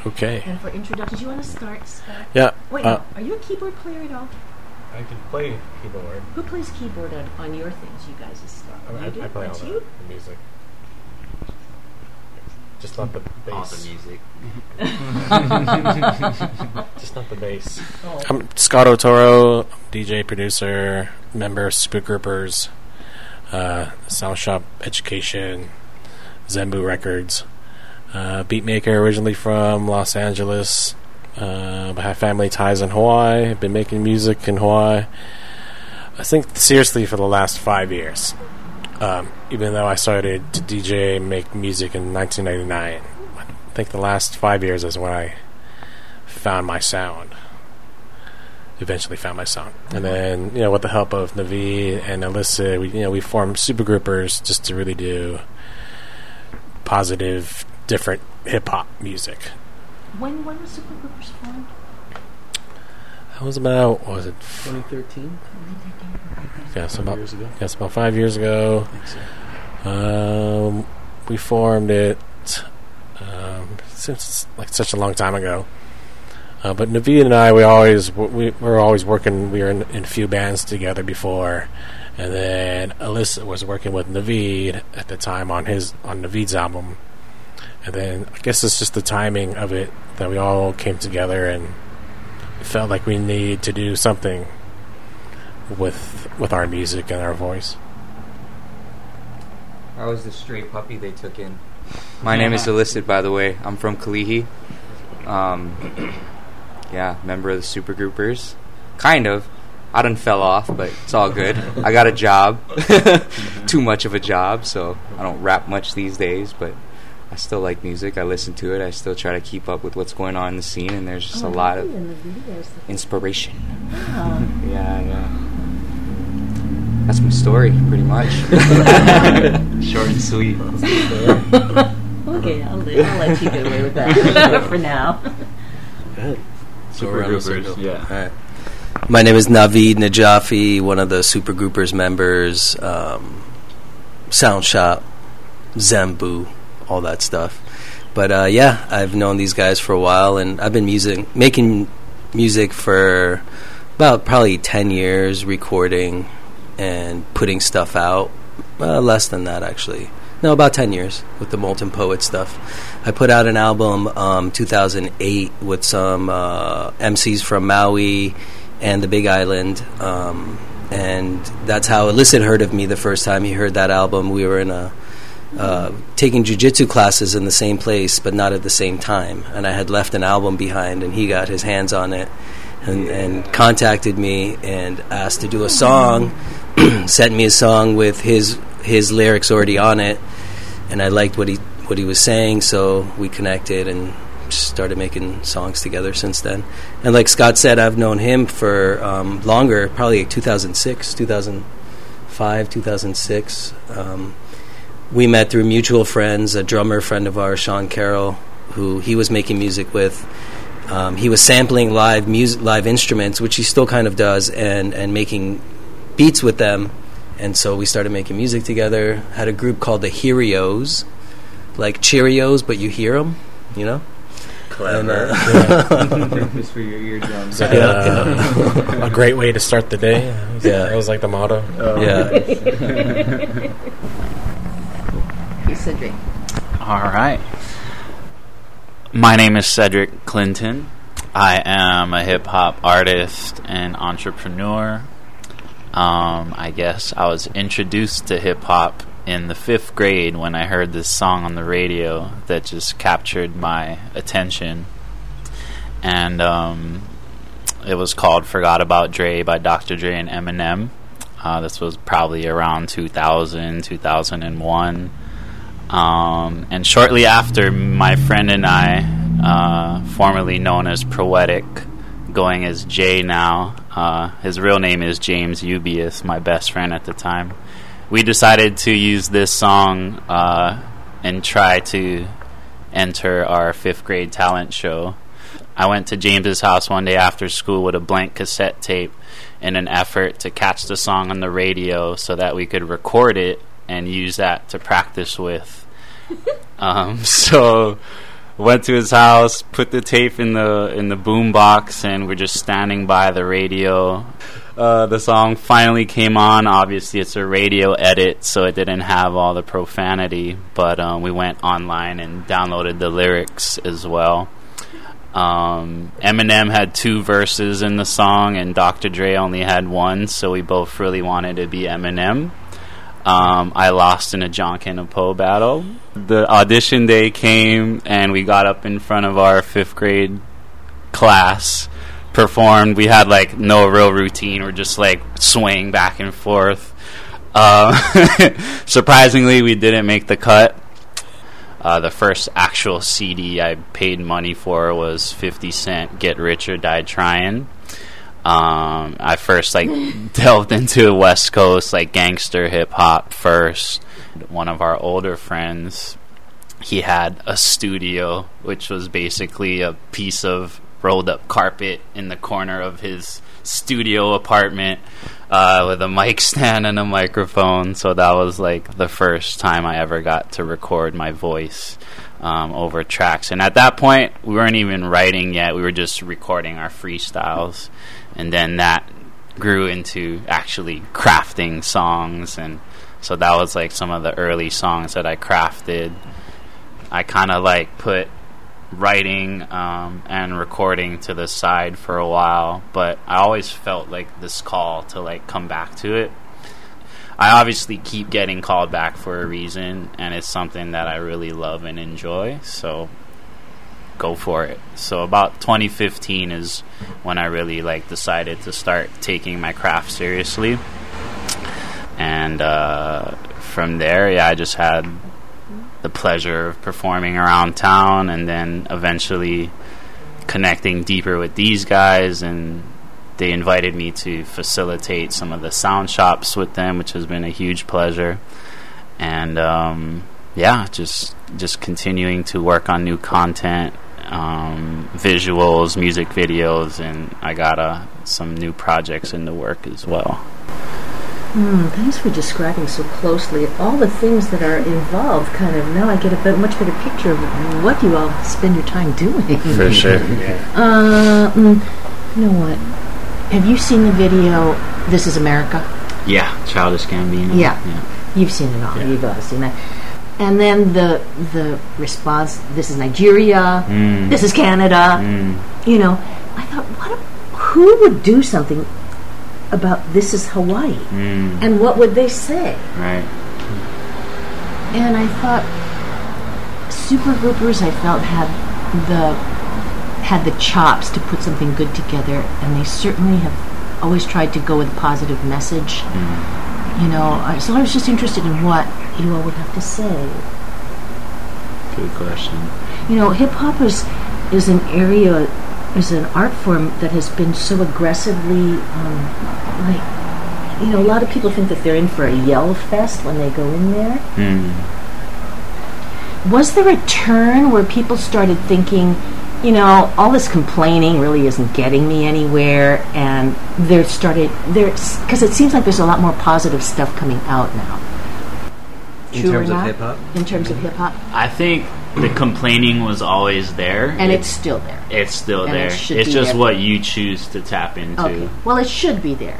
Okay. And for introductions, you want to start, Scott? Yeah. Wait, no, are you a keyboard player at all? I can play keyboard. Who plays keyboard on your things, you guys' stuff? I play all the music. Just not the bass. All the music. Just not the bass. Oh. I'm Scott Otoro, DJ, producer, member of Supergroupers, Sound Shop Education, Zenbu Records, beatmaker originally from Los Angeles. I have family ties in Hawaii. I've been making music in Hawaii, I think, seriously for the last 5 years. Even though I started to DJ and make music in 1999. I think the last 5 years is when I found my sound. Eventually found my sound. And then, with the help of Naveed and Alyssa, we formed Supergroupers just to really do positive, different hip-hop music. When was Supergroupers formed? That was about, 2013? Yeah, so 5 years ago. Yes, about 5 years ago. I think so. We formed it since like such a long time ago. But Naveed and I, we were always working. We were in a few bands together before, and then Alyssa was working with Naveed at the time on Naveed's album. And then I guess it's just the timing of it that we all came together and felt like we needed to do something with our music and our voice. I was the stray puppy they took in. My name is Illicit, by the way. I'm from Kalihi. Member of the Supergroupers. Kind of. I done fell off, but it's all good. I got a job. Too much of a job, so I don't rap much these days, but I still like music. I listen to it. I still try to keep up with what's going on in the scene, and there's just a lot of inspiration. Wow. Yeah. That's my story, pretty much. Short and sweet. Okay, I'll let you get away with that for now. Good. Supergroupers, yeah. All right. My name is Naveed Najafi, one of the Supergroupers members, Sound Shop, Zenbu, all that stuff. But I've known these guys for a while, and I've been making music for about probably 10 years, recording and putting stuff out. Less than that, actually. No, about 10 years with the Molten Poet stuff. I put out an album 2008 with some MCs from Maui and the Big Island, and that's how Illicit heard of me the first time he heard that album. We were in taking jiu-jitsu classes in the same place, but not at the same time, and I had left an album behind, and he got his hands on it and contacted me and asked to do a song. Sent me a song with his lyrics already on it, and I liked what he was saying, so we connected and started making songs together since then. And like Scott said, I've known him for longer, probably 2006, 2005, 2006. We met through mutual friends, a drummer friend of ours, Sean Carroll, who he was making music with. He was sampling live instruments, which he still kind of does, and making beats with them. And so we started making music together. Had a group called the Hearios, like Cheerios, but you hear them, Clever. Purpose for your eardrums. A great way to start the day. That was like the motto. Hey, Cedric. All right. My name is Cedric Clinton. I am a hip-hop artist and entrepreneur. I guess I was introduced to hip-hop in the 5th grade when I heard this song on the radio that just captured my attention. And it was called Forgot About Dre by Dr. Dre and Eminem. This was probably around 2000, 2001. And shortly after, my friend and I, formerly known as Proetic, going as Jay now, his real name is James Ubius, my best friend at the time, we decided to use this song and try to enter our 5th grade talent show. I went to James's house one day after school with a blank cassette tape in an effort to catch the song on the radio so that we could record it and use that to practice with. So went to his house, put the tape in the boom box, and we're just standing by the radio. The song finally came on. Obviously, it's a radio edit, so it didn't have all the profanity, but we went online and downloaded the lyrics as well. Eminem had 2 verses in the song, and Dr. Dre only had 1, so we both really wanted to be Eminem. I lost in a John Cannon Poe battle. The audition day came, and we got up in front of our 5th grade class, performed. We had like no real routine. We're just like swaying back and forth. Surprisingly, we didn't make the cut. The first actual CD I paid money for was 50 Cent, Get Rich or Die Trying. I first delved into West Coast gangster hip hop first. One of our older friends, he had a studio, which was basically a piece of rolled up carpet in the corner of his studio apartment with a mic stand and a microphone. So that was the first time I ever got to record my voice over tracks. And at that point, we weren't even writing yet. We were just recording our freestyles. And then that grew into actually crafting songs. And so that was some of the early songs that I crafted. I kind of put writing and recording to the side for a while, but I always felt this call to come back to it. I obviously keep getting called back for a reason, and it's something that I really love and enjoy, so go for it. So about 2015 is when I really decided to start taking my craft seriously, and from there, I just had the pleasure of performing around town, and then eventually connecting deeper with these guys, and they invited me to facilitate some of the sound shops with them, which has been a huge pleasure. And just continuing to work on new content, visuals, music videos, and I got some new projects in the work as well. Thanks for describing so closely all the things that are involved. Now I get a much better picture of what you all spend your time doing. For sure. You know what? Have you seen the video, This Is America? Yeah, Childish Gambino. Yeah. You've seen it all. Yeah. You've seen that. And then the response, this is Nigeria, this is Canada. I thought, who would do something about this is Hawaii, and what would they say? Right. And I thought Supergroupers, I felt, had the chops to put something good together, and they certainly have always tried to go with a positive message. So I was just interested in what you all would have to say. Good question. Hip hop is an area, is an art form that has been so aggressively, a lot of people think that they're in for a yell fest when they go in there. Was there a turn where people started thinking, all this complaining really isn't getting me anywhere, and because it seems like there's a lot more positive stuff coming out now. In terms of hip hop? In terms of hip hop? I think the complaining was always there. And it's still there. It's still there. It's just there. What you choose to tap into. Okay. Well, it should be there.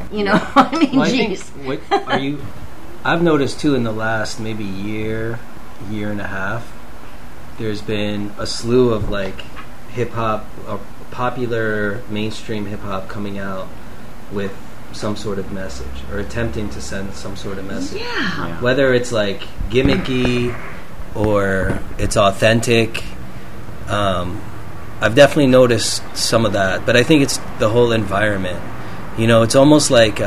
Geez. I've noticed too in the last maybe year and a half, there's been a slew of hip hop, popular mainstream hip hop coming out with some sort of message, or attempting to send some sort of message. Yeah. Whether it's gimmicky or it's authentic. I've definitely noticed some of that, but I think it's the whole environment. It's almost it's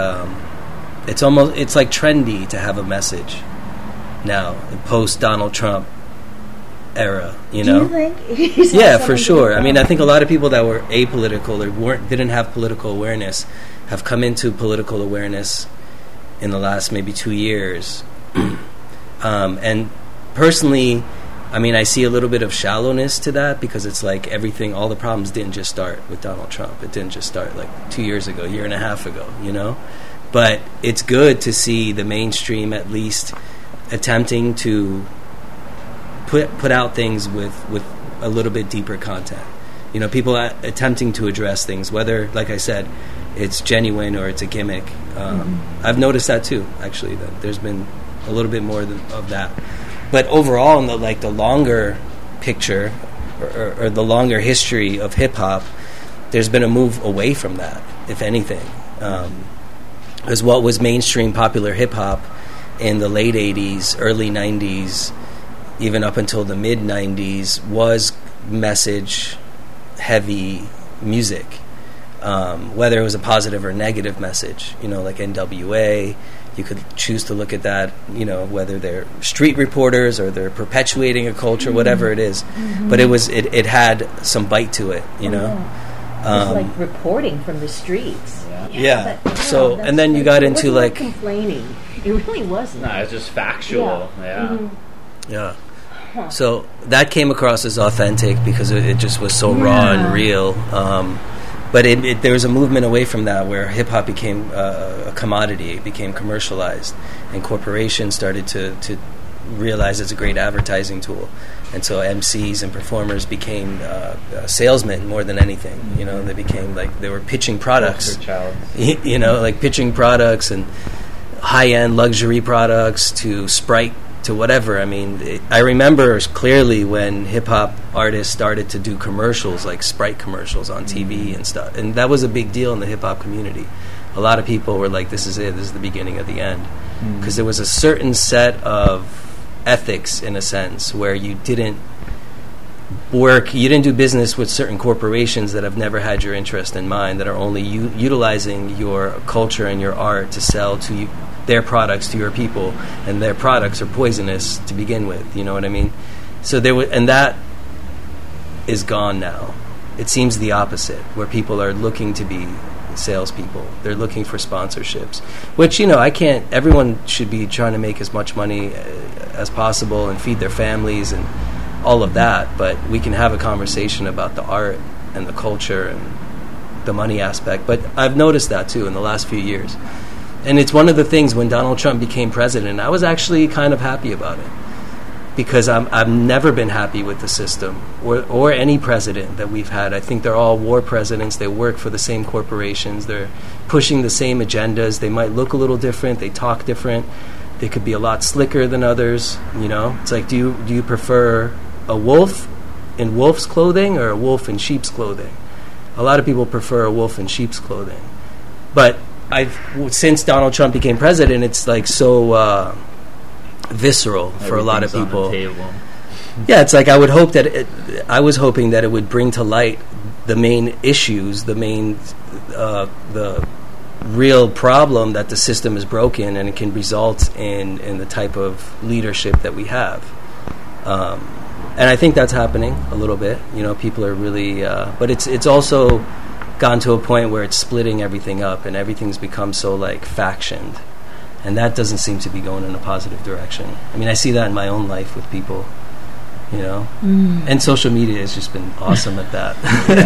trendy to have a message now, post Donald Trump era. Do you think? Yeah, for sure. I think a lot of people that were apolitical or didn't have political awareness have come into political awareness in the last maybe 2 years. And personally, I see a little bit of shallowness to that, because it's everything, all the problems didn't just start with Donald Trump. It didn't just start 2 years ago, year and a half ago, But it's good to see the mainstream at least attempting to put out things with a little bit deeper content. You know, people attempting to address things, whether, like I said, it's genuine or it's a gimmick. I've noticed that too, actually, that there's been a little bit more of that. But overall, in the longer picture or the longer history of hip-hop, there's been a move away from that, if anything. Because what was mainstream popular hip-hop in the late 80s, early 90s, even up until the mid-90s, was message-heavy music. Whether it was a positive or negative message, you know, like NWA, you could choose to look at that, you know, whether they're street reporters or they're perpetuating a culture, whatever it is. But it had some bite to it, you know. It's like reporting from the streets. Yeah. But, So, and then you got into like complaining. It really wasn't. No, it's just factual. Yeah. So that came across as authentic because it just was so raw and real. But there was a movement away from that where hip-hop became a commodity. It became commercialized. And corporations started to realize it's a great advertising tool. And so MCs and performers became salesmen more than anything. You know, they became like, they were pitching products. You know, like pitching products and high-end luxury products to Sprite, to whatever. I mean, I remember clearly when hip-hop artists started to do commercials, like Sprite commercials on TV and stuff. And that was a big deal in the hip-hop community. A lot of people were like, this is it, this is the beginning of the end. Because there was a certain set of ethics, in a sense, where you didn't do business with certain corporations that have never had your interest in mind, that are only utilizing your culture and your art to sell to their products to your people, and their products are poisonous to begin with. You know what I mean? So and that is gone now. It seems the opposite, where people are looking to be salespeople. They're looking for sponsorships, which, you know, everyone should be trying to make as much money as possible and feed their families and all of that, but we can have a conversation about the art and the culture and the money aspect. But I've noticed that too in the last few years. And it's one of the things, when Donald Trump became president, I was actually kind of happy about it, because I've never been happy with the system or any president that we've had. I think they're all war presidents. They work for the same corporations. They're pushing the same agendas. They might look a little different. They talk different. They could be a lot slicker than others. You know, it's like, do you prefer a wolf in wolf's clothing or a wolf in sheep's clothing? A lot of people prefer a wolf in sheep's clothing. But since Donald Trump became president, it's like so visceral for a lot of people. Yeah, it's like I was hoping that it would bring to light the main issues, the real problem, that the system is broken and it can result in the type of leadership that we have. And I think that's happening a little bit. You know, people are really, but it's also gotten to a point where it's splitting everything up and everything's become so like factioned, and that doesn't seem to be going in a positive direction. I mean, I see that in my own life with people, you know, and social media has just been awesome at that.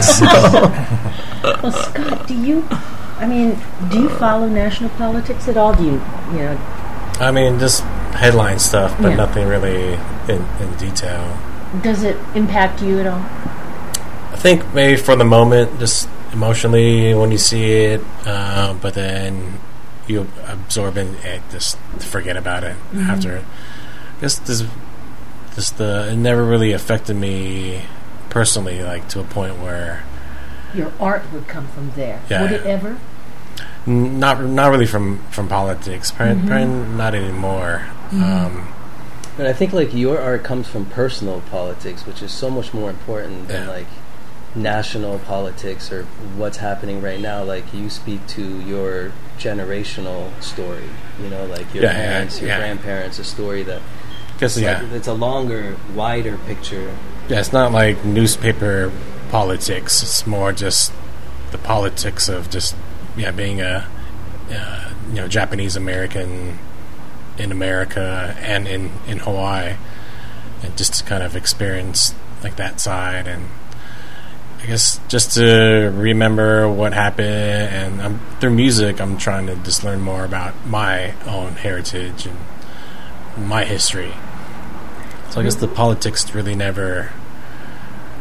Well, Scott, do you follow national politics at all? Do you know? I mean, just headline stuff, but nothing really in detail. Does it impact you at all? I think maybe for the moment, just emotionally when you see it, but then you absorb it and just forget about it after it. I guess it never really affected me personally, like to a point where your art would come from there. Yeah. Would it ever? Not really from politics. Probably not anymore. But I think like your art comes from personal politics, which is so much more important than like national politics or what's happening right now. Like you speak to your generational story, you know, like your parents, your grandparents, a story that it's a longer, wider picture. Yeah, it's not like newspaper politics. It's more just the politics of just being a Japanese American in America and in Hawaii, and just to kind of experience like that side, and I guess just to remember what happened, and through music I'm trying to just learn more about my own heritage and my history. So I guess the politics really never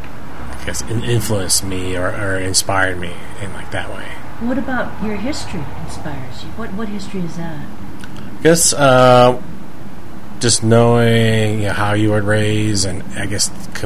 I guess, influenced me or inspired me in like that way. What about your history inspires you? What history is that? I guess just knowing how you were raised, and I guess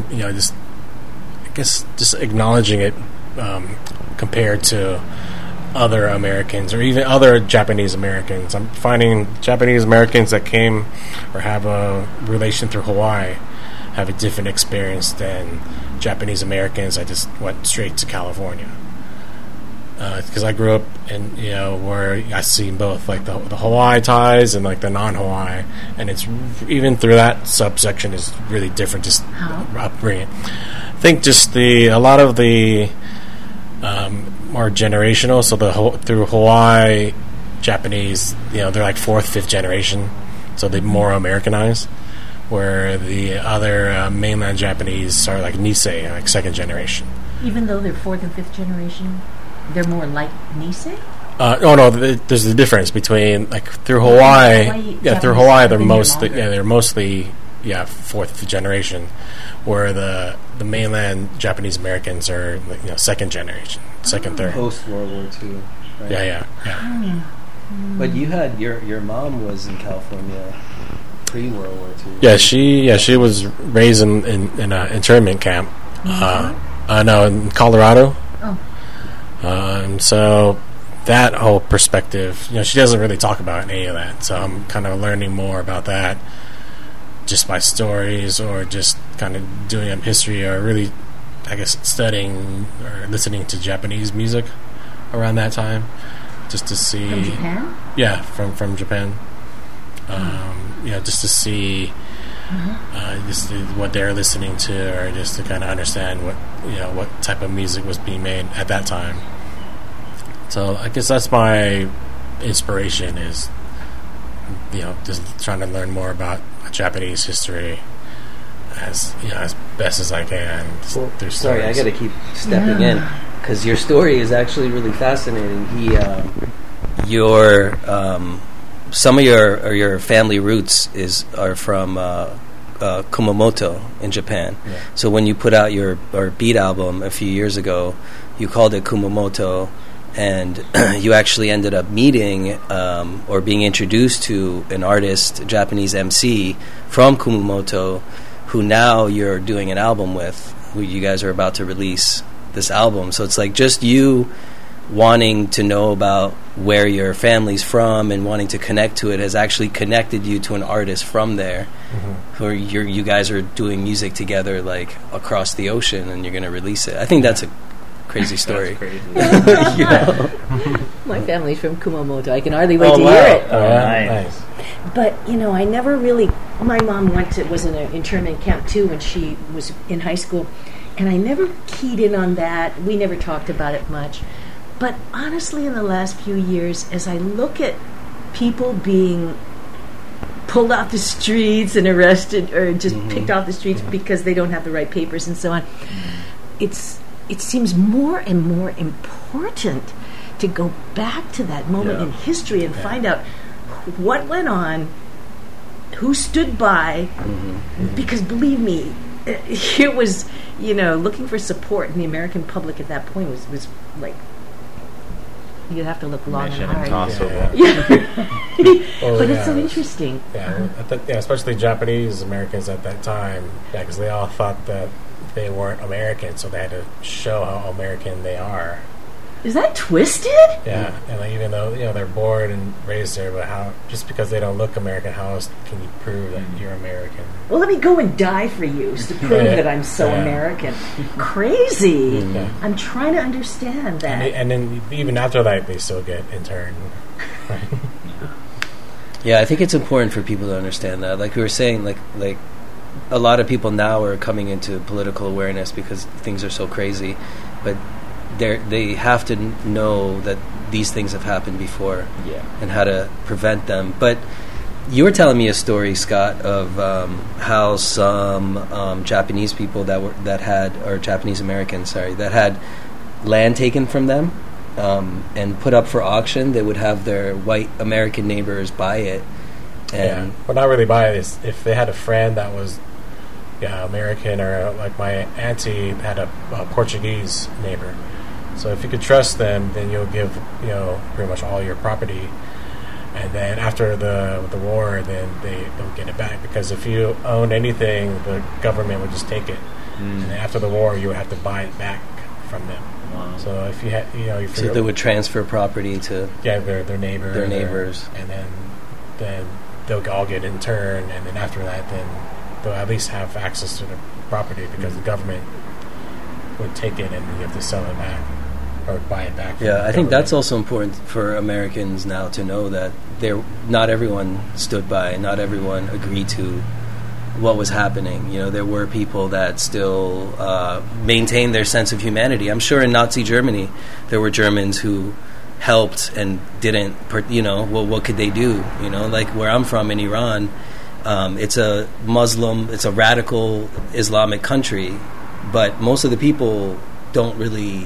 just acknowledging it compared to other Americans or even other Japanese Americans. I'm finding Japanese Americans that came or have a relation through Hawaii have a different experience than Japanese Americans that just went straight to California. Because I grew up in, where I seen both, like the Hawaii ties and like the non-Hawaii, and it's even through that subsection is really different. Just upbringing. I think just a lot of the more generational. So through Hawaii, Japanese, they're like 4th, 5th generation, so they're more Americanized. Where the other mainland Japanese are like Nisei, like 2nd generation. Even though they're 4th and 5th generation, they're more like Nisei? There's a difference between like through Hawaii. Through Hawaii, they're mostly 4th generation, where the mainland Japanese Americans are 2nd generation, 2nd, 3rd. Post World War II. Right? Yeah. But you had your mom was in California pre-World War II. Yeah, she was raised in an internment camp. In Colorado. And so that whole perspective, she doesn't really talk about any of that. So I'm kind of learning more about that just by stories or just kind of doing up history or really, I guess, studying or listening to Japanese music around that time just to see. From Japan? Yeah, from Japan. Just to see just what they're listening to, or just to kind of understand what type of music was being made at that time. So I guess that's my inspiration is just trying to learn more about Japanese history as best as I can. Well, sorry, I got to keep stepping in because your story is actually really fascinating. Some of your family roots are from Kumamoto in Japan. Yeah. So when you put out your beat album a few years ago, you called it Kumamoto, and you actually ended up meeting or being introduced to an artist, a Japanese MC from Kumamoto, who now you're doing an album with, who you guys are about to release this album. So it's like just you wanting to know about where your family's from and wanting to connect to it has actually connected you to an artist from there, who you guys are doing music together like across the ocean, and you're going to release it. I think that's a crazy story. That's crazy. My family's from Kumamoto. I can hardly wait to hear it. Oh, nice. But I never really. My mom was in an internment camp too when she was in high school, and I never keyed in on that. We never talked about it much. But honestly, in the last few years, as I look at people being pulled off the streets and arrested or just picked off the streets because they don't have the right papers and so on, it seems more and more important to go back to that moment in history and find out what went on, who stood by, because believe me, it was, looking for support in the American public at that point was like, you'd have to look long and hard. But it's so interesting. Yeah, especially Japanese Americans at that time, because they all thought that they weren't American, so they had to show how American they are. Is that twisted? Yeah, and even though they're born and raised there, but just because they don't look American, how else can you prove that you're American? Well, let me go and die for you to prove that I'm so American. Crazy. I'm trying to understand that. And then even after that, they still get interned. Right? Yeah, I think it's important for people to understand that. Like we were saying, like a lot of people now are coming into political awareness because things are so crazy, but they have to know that these things have happened before and how to prevent them. But you were telling me a story, Scott, of how some Japanese people Japanese Americans, that had land taken from them and put up for auction. They would have their white American neighbors buy it. And well, not really buy it. If they had a friend that was American, or like my auntie had a Portuguese neighbor. So if you could trust them, then you'll give pretty much all your property, and then after the war, then they'll get it back, because if you owned anything, the government would just take it, and then after the war, you would have to buy it back from them. Wow. So if you had So they would transfer property to their neighbor, their neighbors, and then they'll all get in turn, and then after that, then they'll at least have access to the property, because the government would take it and you have to sell it back or buy it back. Yeah, I think that's also important for Americans now to know that not everyone stood by, not everyone agreed to what was happening. There were people that still maintained their sense of humanity. I'm sure in Nazi Germany there were Germans who helped and didn't, what could they do? Like where I'm from in Iran, it's a radical Islamic country, but most of the people don't really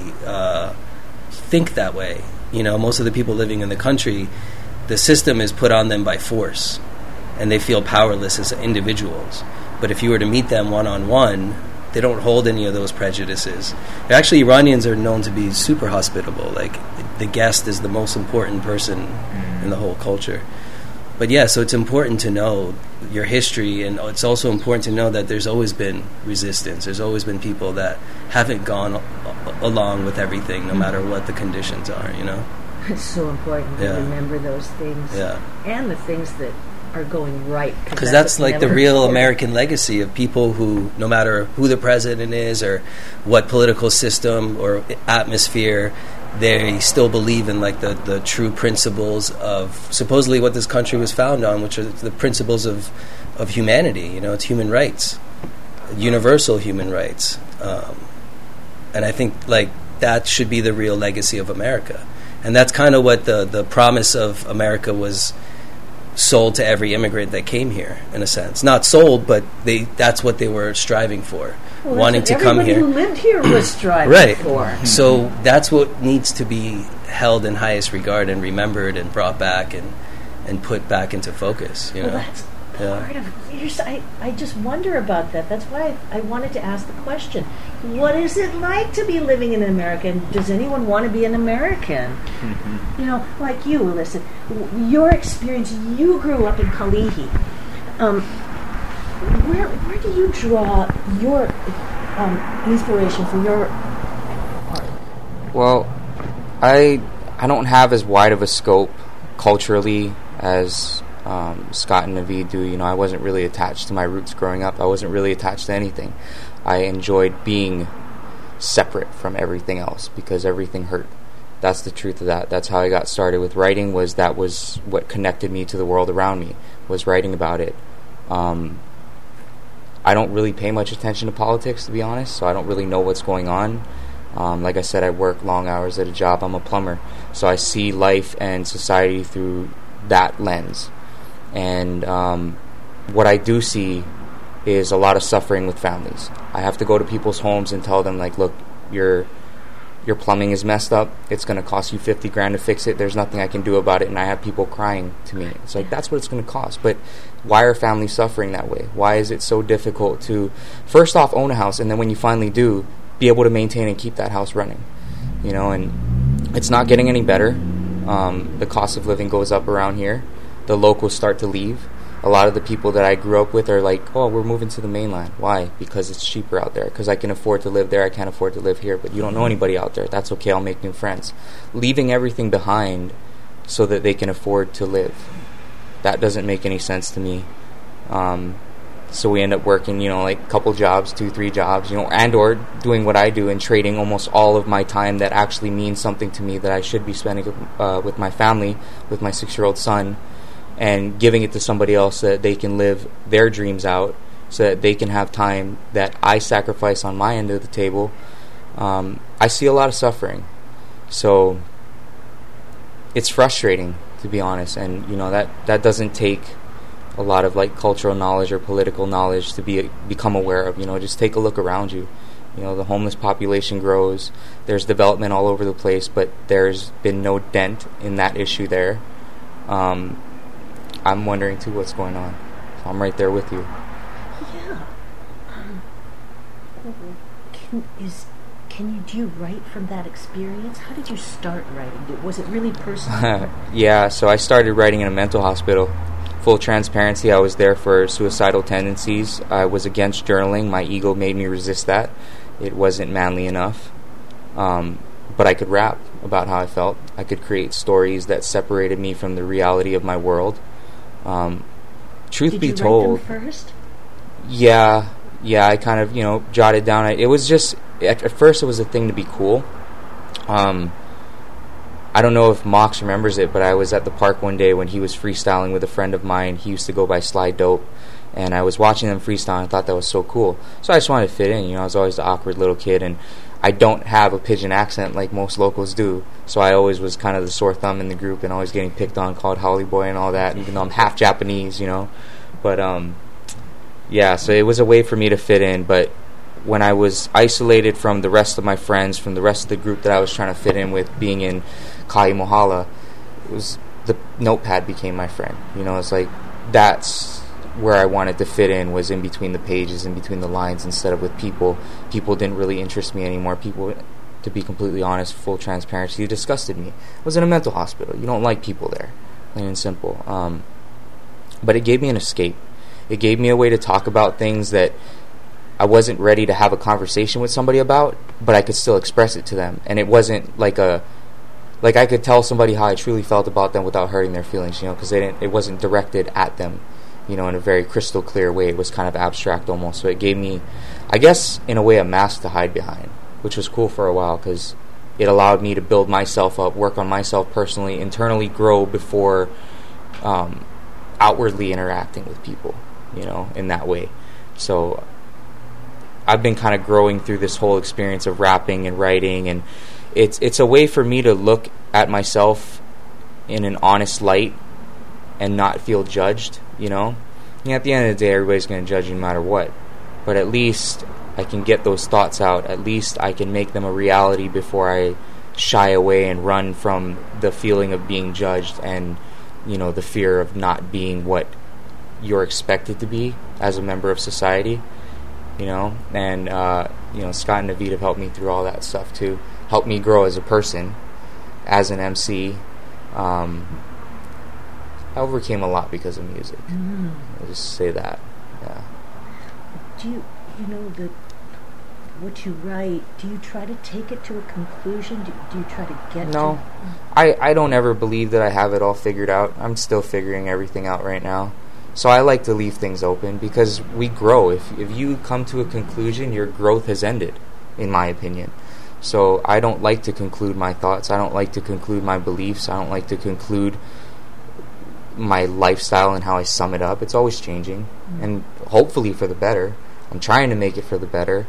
think that way. Most of the people living in the country, the system is put on them by force, and they feel powerless as individuals. But if you were to meet them one-on-one, they don't hold any of those prejudices. Actually, Iranians are known to be super hospitable. Like, the guest is the most important person in the whole culture. But yeah, so it's important to know your history, and it's also important to know that there's always been resistance. There's always been people that haven't gone along with everything, no matter what the conditions are, It's so important to remember those things. Yeah. And the things that are going right. Because that's like the real American legacy of people who, no matter who the president is or what political system or atmosphere, they still believe in like the true principles of supposedly what this country was founded on, which are the principles of humanity. It's human rights, universal human rights. And I think like that should be the real legacy of America. And that's kind of what the promise of America was sold to every immigrant that came here, in a sense. Not sold, but that's what they were striving for, wanting to come here. Everybody who lived here was striving for. Right. So that's what needs to be held in highest regard and remembered and brought back and put back into focus. Well, that's part of it. I just wonder about that. That's why I wanted to ask the question. What is it like to be living in America? And does anyone want to be an American? Like you, Alyssa. Your experience, you grew up in Kalihi. Where do you draw your inspiration for your art? Well, I don't have as wide of a scope culturally as Scott and Naveed do. I wasn't really attached to my roots growing up. I wasn't really attached to anything. I enjoyed being separate from everything else because everything hurt. That's the truth of that. That's how I got started with writing. That was what connected me to the world around me, was writing about it. I don't really pay much attention to politics, to be honest, so I don't really know what's going on. Like I said, I work long hours at a job. I'm a plumber, so I see life and society through that lens. And what I do see is a lot of suffering with families. I have to go to people's homes and tell them, like, look, your plumbing is messed up. It's going to cost you $50,000 to fix it. There's nothing I can do about it. And I have people crying to me. It's like, that's what it's going to cost. But why are families suffering that way? Why is it so difficult to, first off, own a house, and then when you finally do, be able to maintain and keep that house running? And it's not getting any better. The cost of living goes up around here. The locals start to leave. A lot of the people that I grew up with are like, oh, we're moving to the mainland. Why? Because it's cheaper out there. Because I can afford to live there. I can't afford to live here. But you don't know anybody out there. That's okay. I'll make new friends. Leaving everything behind so that they can afford to live. That doesn't make any sense to me. So we end up working, like a couple jobs, 2-3 jobs, and or doing what I do and trading almost all of my time that actually means something to me that I should be spending with my family, with my 6-year-old son, and giving it to somebody else so that they can live their dreams out, so that they can have time that I sacrifice on my end of the table. I see a lot of suffering. So it's frustrating, to be honest. And, that doesn't take a lot of, like, cultural knowledge or political knowledge to become aware of. Just take a look around you. The homeless population grows. There's development all over the place, but there's been no dent in that issue there. I'm wondering, too, what's going on. So I'm right there with you. Yeah. Do you write from that experience? How did you start writing? Was it really personal? Yeah, so I started writing in a mental hospital. Full transparency, I was there for suicidal tendencies. I was against journaling. My ego made me resist that. It wasn't manly enough. But I could rap about how I felt. I could create stories that separated me from the reality of my world. Truth be told, write them first? Yeah, I kind of, jotted down. It was just, at first it was a thing to be cool. I don't know if Mox remembers it, but I was at the park one day when he was freestyling with a friend of mine. He used to go by Sly Dope, and I was watching them freestyle, and I thought that was so cool. So I just wanted to fit in. I was always the awkward little kid, and I don't have a pidgin accent like most locals do, so I always was kind of the sore thumb in the group and always getting picked on, called Holly Boy and all that, even though I'm half Japanese, But, yeah, so it was a way for me to fit in, but when I was isolated from the rest of my friends, from the rest of the group that I was trying to fit in with, being in Kai Mohala, it was the notepad became my friend. It's like that's where I wanted to fit in, was in between the pages, in between the lines, instead of with people. People didn't really interest me anymore. People, to be completely honest, full transparency, disgusted me. I was in a mental hospital. You don't like people there, plain and simple. But it gave me an escape. It gave me a way to talk about things that I wasn't ready to have a conversation with somebody about, but I could still express it to them. And it wasn't like I could tell somebody how I truly felt about them without hurting their feelings, because it wasn't directed at them, in a very crystal clear way. It was kind of abstract almost. So it gave me, I guess, in a way, a mask to hide behind, which was cool for a while, because it allowed me to build myself up, work on myself personally, internally grow before outwardly interacting with people, in that way. So I've been kind of growing through this whole experience of rapping and writing, and it's a way for me to look at myself in an honest light and not feel judged, at the end of the day, everybody's going to judge you no matter what. But at least I can get those thoughts out. At least I can make them a reality before I shy away and run from the feeling of being judged and, the fear of not being what you're expected to be as a member of society, And, Scott and Naveed have helped me through all that stuff, too. Helped me grow as a person, as an MC. I overcame a lot because of music. I'll just say that. Yeah. Do you what you write, do you try to take it to a conclusion? Do you try to get No. I don't ever believe that I have it all figured out. I'm still figuring everything out right now. So I like to leave things open because we grow. If you come to a conclusion, your growth has ended, in my opinion. So I don't like to conclude my thoughts. I don't like to conclude my beliefs. I don't like to conclude my lifestyle and how I sum it up. It's always changing, and hopefully for the better. I'm trying to make it for the better.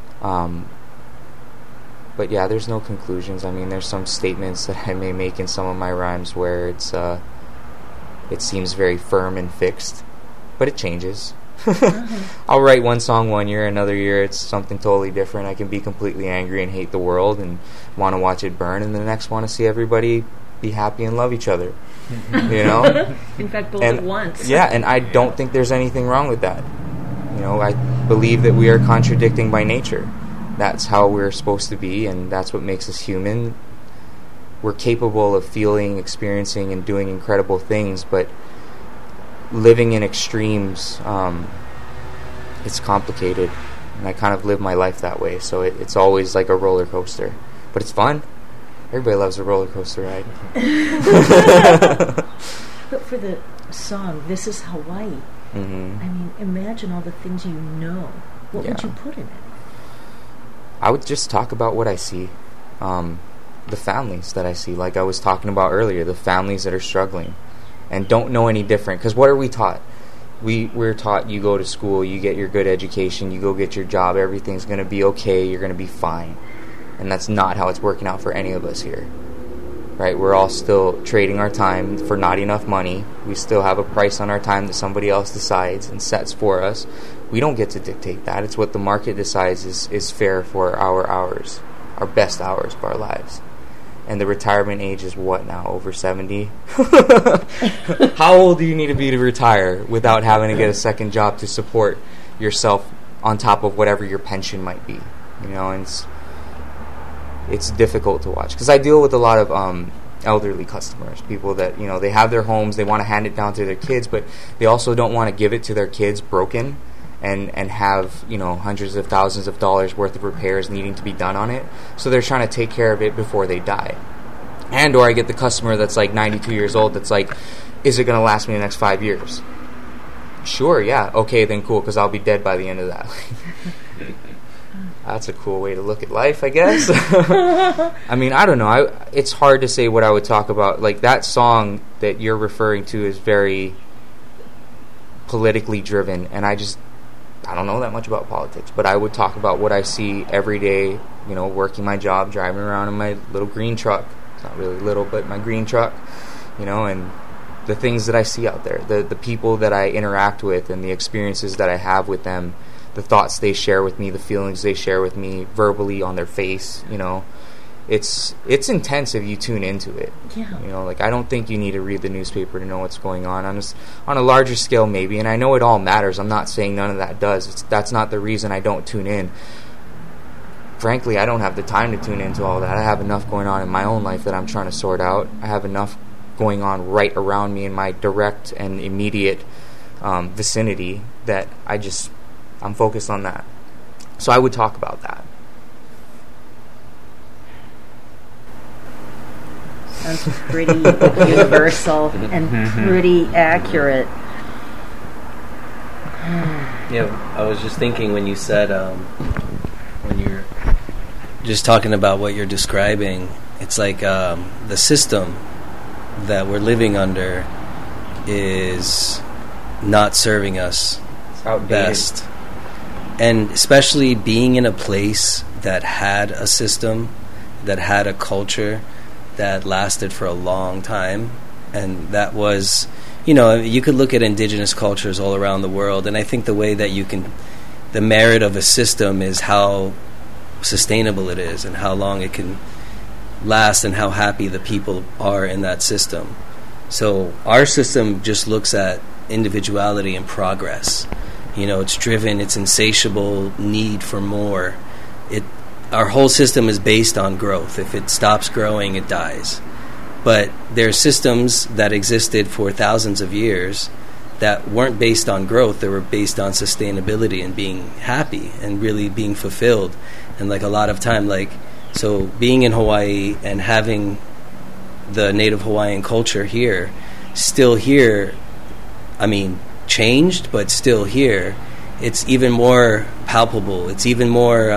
But yeah, there's no conclusions. I mean, there's some statements that I may make in some of my rhymes where it seems very firm and fixed, but it changes. I'll write one song one year, another year it's something totally different. I can be completely angry and hate the world and want to watch it burn, and the next want to see everybody be happy and love each other. In fact, both at once. Yeah, and I don't think there's anything wrong with that. I believe that we are contradicting by nature. That's how we're supposed to be, and that's what makes us human. We're capable of feeling, experiencing, and doing incredible things, but living in extremes, it's complicated, and I kind of live my life that way, so it's always like a roller coaster. But it's fun. Everybody loves a roller coaster ride. But for the song, This Is Hawaii, I mean, imagine all the things you know. What would you put in it? I would just talk about what I see. The families that I see, like I was talking about earlier, the families that are struggling and don't know any different. Because what are we taught? We're taught you go to school, you get your good education, you go get your job, everything's going to be okay, you're going to be fine. And that's not how it's working out for any of us here. Right? We're all still trading our time for not enough money. We still have a price on our time that somebody else decides and sets for us. We don't get to dictate that. It's what the market decides is fair for our hours, our best hours of our lives. And the retirement age is what now? Over 70? How old do you need to be to retire without having to get a second job to support yourself on top of whatever your pension might be, you know, and it's difficult to watch because I deal with a lot of elderly customers, people that, you know, they have their homes, they want to hand it down to their kids, but they also don't want to give it to their kids broken and have, you know, hundreds of thousands of dollars worth of repairs needing to be done on it. So they're trying to take care of it before they die. And or I get the customer that's like 92 years old that's like, is it going to last me the next 5 years? Sure, yeah. Okay, then cool, because I'll be dead by the end of that. That's a cool way to look at life, I guess. I mean, I don't know. It's hard to say what I would talk about. Like, that song that you're referring to is very politically driven, and I don't know that much about politics, but I would talk about what I see every day, you know, working my job, driving around in my little green truck. It's not really little, but my green truck, you know, and the things that I see out there, the people that I interact with and the experiences that I have with them, the thoughts they share with me, the feelings they share with me verbally on their face, you know, it's intense if you tune into it. Yeah. You know, like, I don't think you need to read the newspaper to know what's going on. On a larger scale, maybe, and I know it all matters. I'm not saying none of that does. That's not the reason I don't tune in. Frankly, I don't have the time to tune into all that. I have enough going on in my own life that I'm trying to sort out. I have enough going on right around me in my direct and immediate vicinity that I'm focused on that. So I would talk about that. Sounds pretty universal and pretty accurate. Yeah, I was just thinking when you said, when you're just talking about what you're describing, it's like the system that we're living under is not serving us best. And especially being in a place that had a system, that had a culture that lasted for a long time, and that was, you know, you could look at indigenous cultures all around the world, and I think the way that the merit of a system is how sustainable it is and how long it can last and how happy the people are in that system. So our system just looks at individuality and progress. You know, it's driven, it's insatiable need for more. Our whole system is based on growth. If it stops growing, it dies. But there are systems that existed for thousands of years that weren't based on growth. They were based on sustainability and being happy and really being fulfilled. And like a lot of time, like, so being in Hawaii and having the native Hawaiian culture here, still here, I mean, changed, but still here, it's even more palpable. It's even more,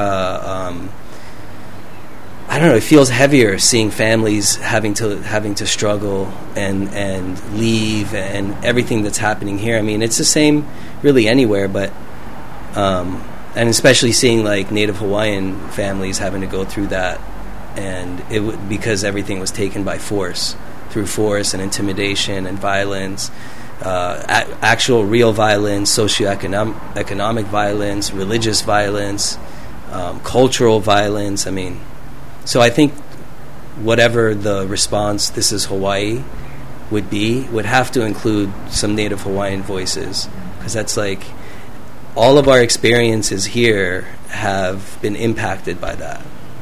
I don't know, it feels heavier seeing families having to struggle and leave and everything that's happening here. I mean, it's the same really anywhere, but and especially seeing like Native Hawaiian families having to go through that, and because everything was taken by force, through force and intimidation and violence, actual real violence, socioeconomic violence, religious violence, cultural violence. I mean, so I think whatever the response "This is Hawaii" would have to include some Native Hawaiian voices, because that's like all of our experiences here have been impacted by that.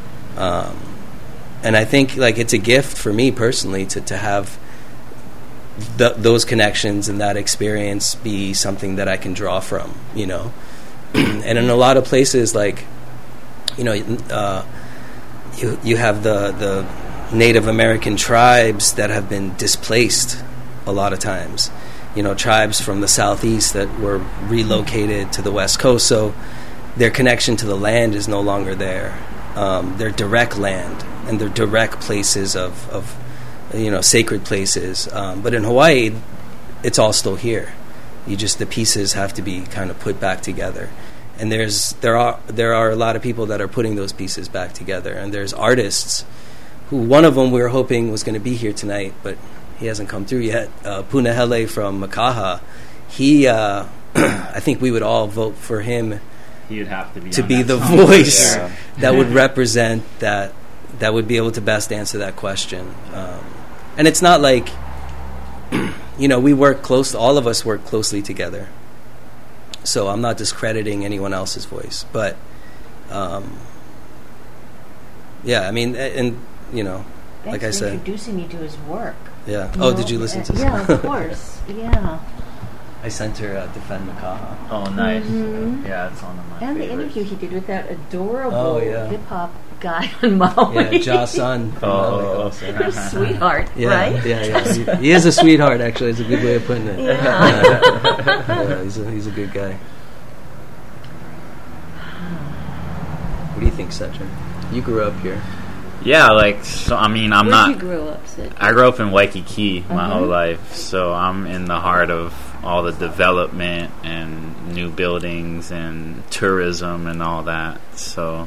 And I think like it's a gift for me personally to have those connections and that experience be something that I can draw from, you know. And in a lot of places, like, you know, you have the Native American tribes that have been displaced a lot of times. You know, tribes from the southeast that were relocated to the west coast, so their connection to the land is no longer there. Their direct land and their direct places of you know, sacred places. But in Hawaii, it's all still here. The pieces have to be kind of put back together. And there are a lot of people that are putting those pieces back together. And there's artists who, one of them we were hoping was going to be here tonight, but he hasn't come through yet. Punahele from Makaha. He, I think we would all vote for him. He would have to be the voice that would represent that would be able to best answer that question. And it's not like, you know, all of us work closely together. So I'm not discrediting anyone else's voice, but yeah, I mean, and you know, Thanks like I for said, introducing me to his work. yeah. You Oh, know? did you listen to? Yeah, of course. Yeah. I sent her Defend Makaha. Oh, nice. Mhm. Yeah, it's one of my And the favorites. interview he did with that adorable Oh, yeah. hip hop guy on Maui. Yeah, Ja Sun. from Maui Oh, also. What a sweetheart, Yeah, right? yeah. He is a sweetheart. Actually, it's a good way of putting it. Yeah. Yeah, he's a good guy. What do you think, Cedric? You grew up here. Yeah, like, so, I mean, I'm Where'd not... you grow up, Sid? I grew up in Waikiki my Uh-huh. whole life, so I'm in the heart of all the development and new buildings and tourism and all that. So,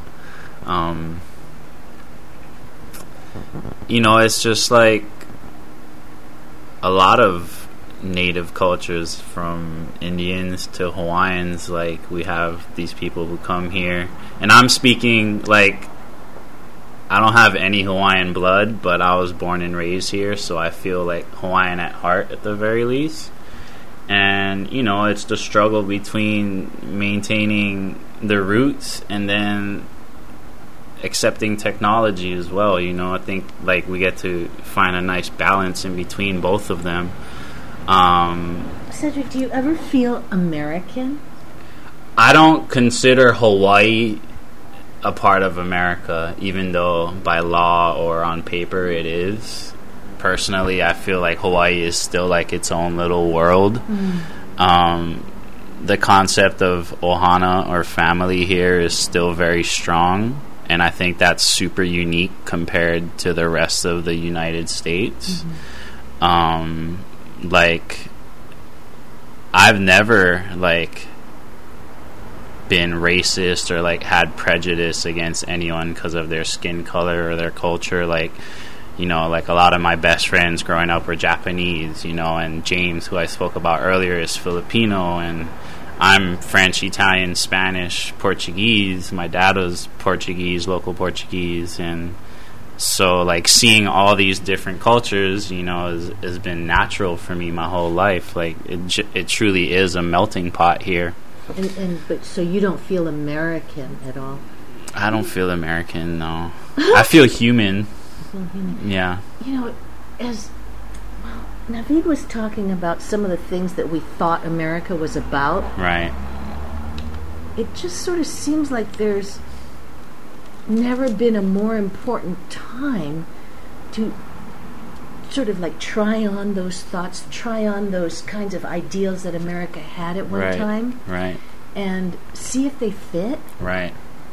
you know, it's just like a lot of native cultures, from Indians to Hawaiians. Like, we have these people who come here, and I'm speaking like, I don't have any Hawaiian blood, but I was born and raised here, so I feel like Hawaiian at heart at the very least. And, you know, it's the struggle between maintaining the roots and then accepting technology as well. You know, I think, like, we get to find a nice balance in between both of them. Cedric, do you ever feel American? I don't consider Hawaii a part of America, even though by law or on paper it is. Personally, I feel like Hawaii is still like its own little world. The concept of ohana, or family, here is still very strong, and I think that's super unique compared to the rest of the United States. Like, I've never, like, been racist or like had prejudice against anyone because of their skin color or their culture. Like, you know, like a lot of my best friends growing up were Japanese, you know, and James, who I spoke about earlier, is Filipino, and I'm French, Italian, Spanish, Portuguese. My dad was Portuguese, local Portuguese, and so like seeing all these different cultures, you know, has been natural for me my whole life. Like, it truly is a melting pot here. But so you don't feel American at all? I don't feel American, no. I feel human. Yeah. You know, as Naveed was talking about some of the things that we thought America was about, Right. it just sort of seems like there's never been a more important time to sort of like try on those thoughts, try on those kinds of ideals that America had at one Right. time, Right. and see if they fit. Right.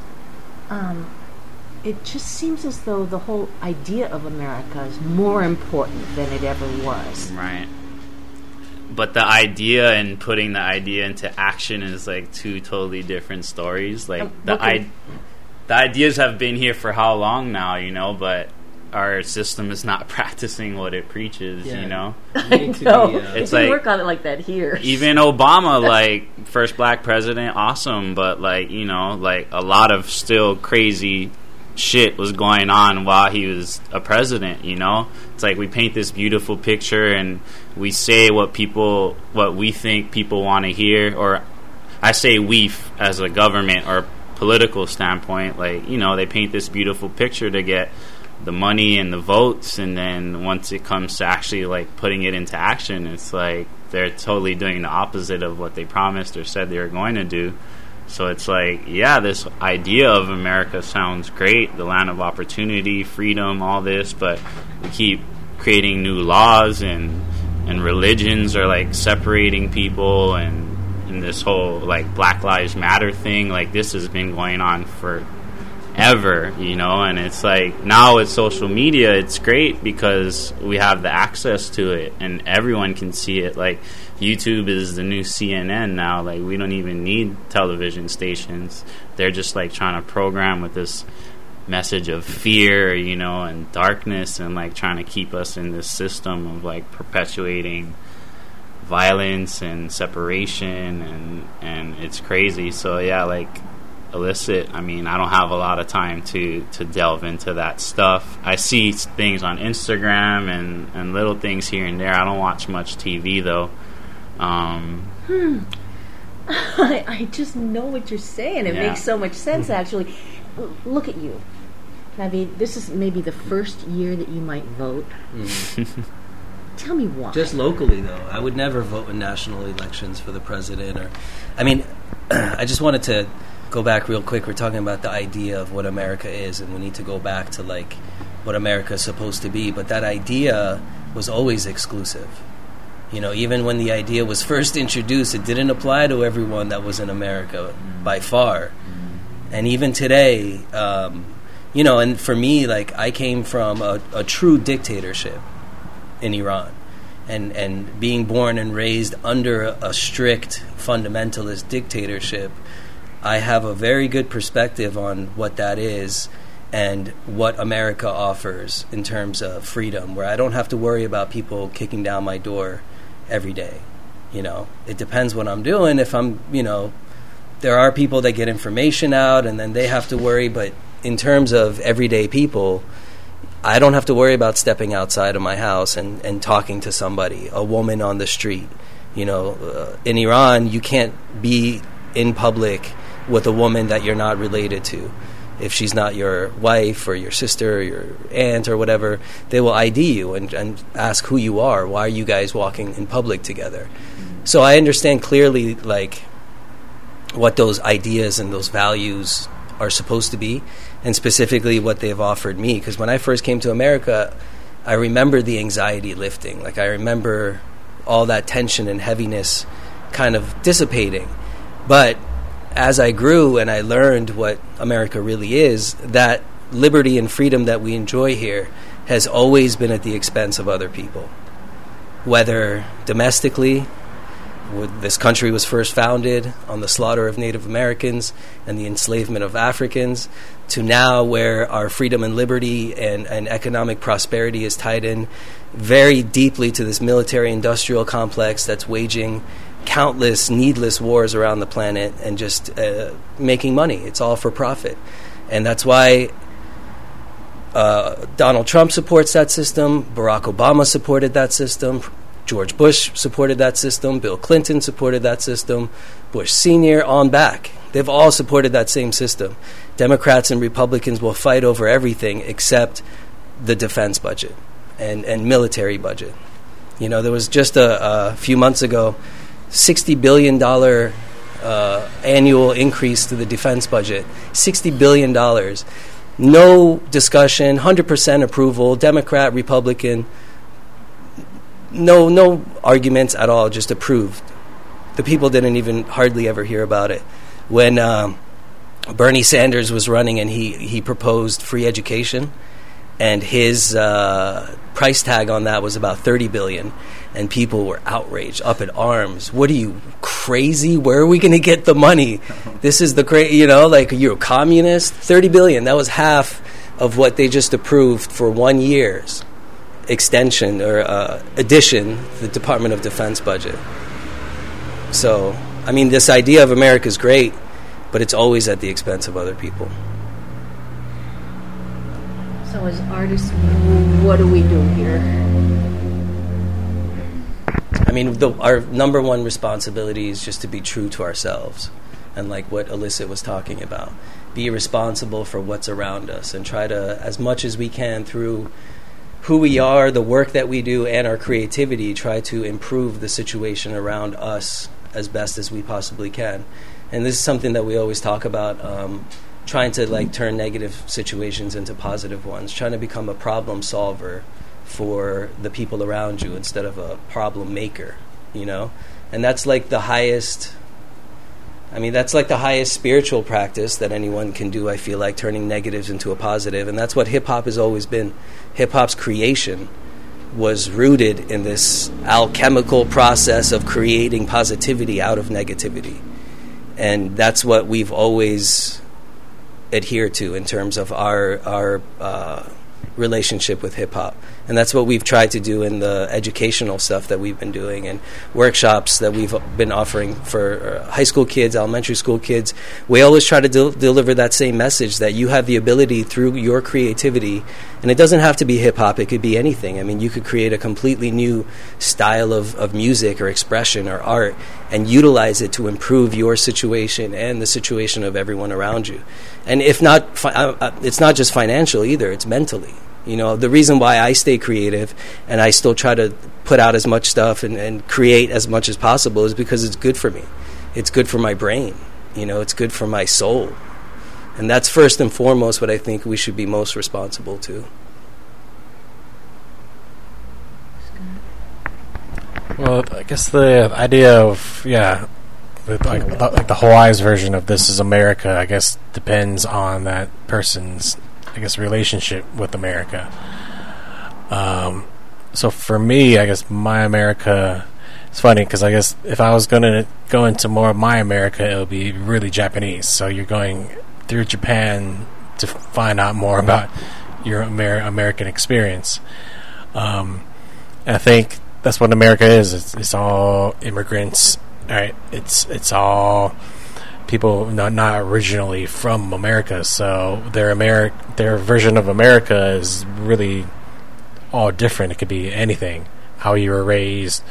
It just seems as though the whole idea of America is more important than it ever was. Right. But the idea and putting the idea into action is like two totally different stories. Like, the ideas have been here for how long now, you know, but our system is not practicing what it preaches, you know? It It's didn't like- work on it like that here. Even Obama, like, first black president, awesome, but, like, you know, like, a lot of still crazy shit was going on while he was a president, you know? It's like we paint this beautiful picture and we say what we think people want to hear, or I say we as a government or political standpoint, like, you know, they paint this beautiful picture to get the money and the votes, and then once it comes to actually like putting it into action, it's like they're totally doing the opposite of what they promised or said they were going to do. So it's like, yeah, this idea of America sounds great, the land of opportunity, freedom, all this, but we keep creating new laws, and religions are like separating people, and this whole like Black Lives Matter thing, like this has been going on forever, you know. And it's like now with social media, it's great because we have the access to it and everyone can see it. Like, YouTube is the new CNN now. Like, we don't even need television stations. They're just like trying to program with this message of fear, you know, and darkness, and like trying to keep us in this system of like perpetuating violence and separation, and it's crazy. So yeah, like illicit, I mean, I don't have a lot of time to delve into that stuff. I see things on Instagram and little things here and there. I don't watch much TV though. I just know what you're saying. It Yeah. makes so much sense, actually. Look at you. Naveed, this is maybe the first year that you might vote. Tell me why. Just locally, though. I would never vote in national elections for the president. I mean, I just wanted to go back real quick. We're talking about the idea of what America is, and we need to go back to, like, what America is supposed to be. But that idea was always exclusive. You know, even when the idea was first introduced, it didn't apply to everyone that was in America by far. And even today, you know, and for me, like, I came from a true dictatorship in Iran. And being born and raised under a strict fundamentalist dictatorship, I have a very good perspective on what that is and what America offers in terms of freedom, where I don't have to worry about people kicking down my door every day. You know, it depends what I'm doing. If I'm, you know, there are people that get information out and then they have to worry, but in terms of everyday people, I don't have to worry about stepping outside of my house and talking to somebody, a woman on the street. You know, in Iran, you can't be in public with a woman that you're not related to. If she's not your wife or your sister or your aunt or whatever, they will ID you and ask who you are. Why are you guys walking in public together? So I understand clearly, like, what those ideas and those values are supposed to be, and specifically what they've offered me. Because when I first came to America, I remember the anxiety lifting. Like, I remember all that tension and heaviness kind of dissipating. But as I grew and I learned what America really is, that liberty and freedom that we enjoy here has always been at the expense of other people. Whether domestically, this country was first founded on the slaughter of Native Americans and the enslavement of Africans, to now where our freedom and liberty and economic prosperity is tied in very deeply to this military-industrial complex that's waging countless needless wars around the planet and just making money. It's all for profit. And that's why Donald Trump supports that system, Barack Obama supported that system, George Bush supported that system, Bill Clinton supported that system, Bush Sr. on back. They've all supported that same system. Democrats and Republicans will fight over everything except the defense budget and military budget. You know, there was just a few months ago, $60 billion annual increase to the defense budget. $60 billion. No discussion, 100% approval, Democrat, Republican. No arguments at all, just approved. The people didn't even hardly ever hear about it. When Bernie Sanders was running and he proposed free education, and his price tag on that was about $30 billion, and people were outraged, up in arms. What are you, crazy? Where are we going to get the money? This is the you know, like, you're a communist? $30 billion, that was half of what they just approved for 1 year's extension or addition to the Department of Defense budget. So, I mean, this idea of America is great, but it's always at the expense of other people. So as artists, what do we do here? I mean, our number one responsibility is just to be true to ourselves. And like what Alyssa was talking about, be responsible for what's around us and try to, as much as we can, through who we are, the work that we do, and our creativity, try to improve the situation around us as best as we possibly can. And this is something that we always talk about, trying to, like, turn negative situations into positive ones, trying to become a problem solver for the people around you instead of a problem maker, you know? And that's like the highest, I mean, that's like the highest spiritual practice that anyone can do, I feel like, turning negatives into a positive. And that's what hip-hop has always been. Hip-hop's creation was rooted in this alchemical process of creating positivity out of negativity. And that's what we've always adhered to in terms of our relationship with hip-hop. And that's what we've tried to do in the educational stuff that we've been doing and workshops that we've been offering for high school kids, elementary school kids. We always try to deliver that same message, that you have the ability through your creativity And it doesn't have to be hip-hop. It could be anything. I mean, you could create a completely new style of music or expression or art and utilize it to improve your situation and the situation of everyone around you. And if not, it's not just financial either. It's mentally. You know, the reason why I stay creative and I still try to put out as much stuff and create as much as possible is because it's good for me. It's good for my brain. You know, it's good for my soul. And that's first and foremost what I think we should be most responsible to. Well, I guess the idea of, like the Hawaii's version of This Is America, I guess, depends on that person's, I guess, relationship with America. So for me, I guess my America, it's funny because I guess if I was going to go into more of my America, it would be really Japanese. So you're going through Japan to find out more about your American experience. And I think that's what America is. It's all immigrants, right? It's all people not originally from America. So their version of America is really all different. It could be anything, how you were raised.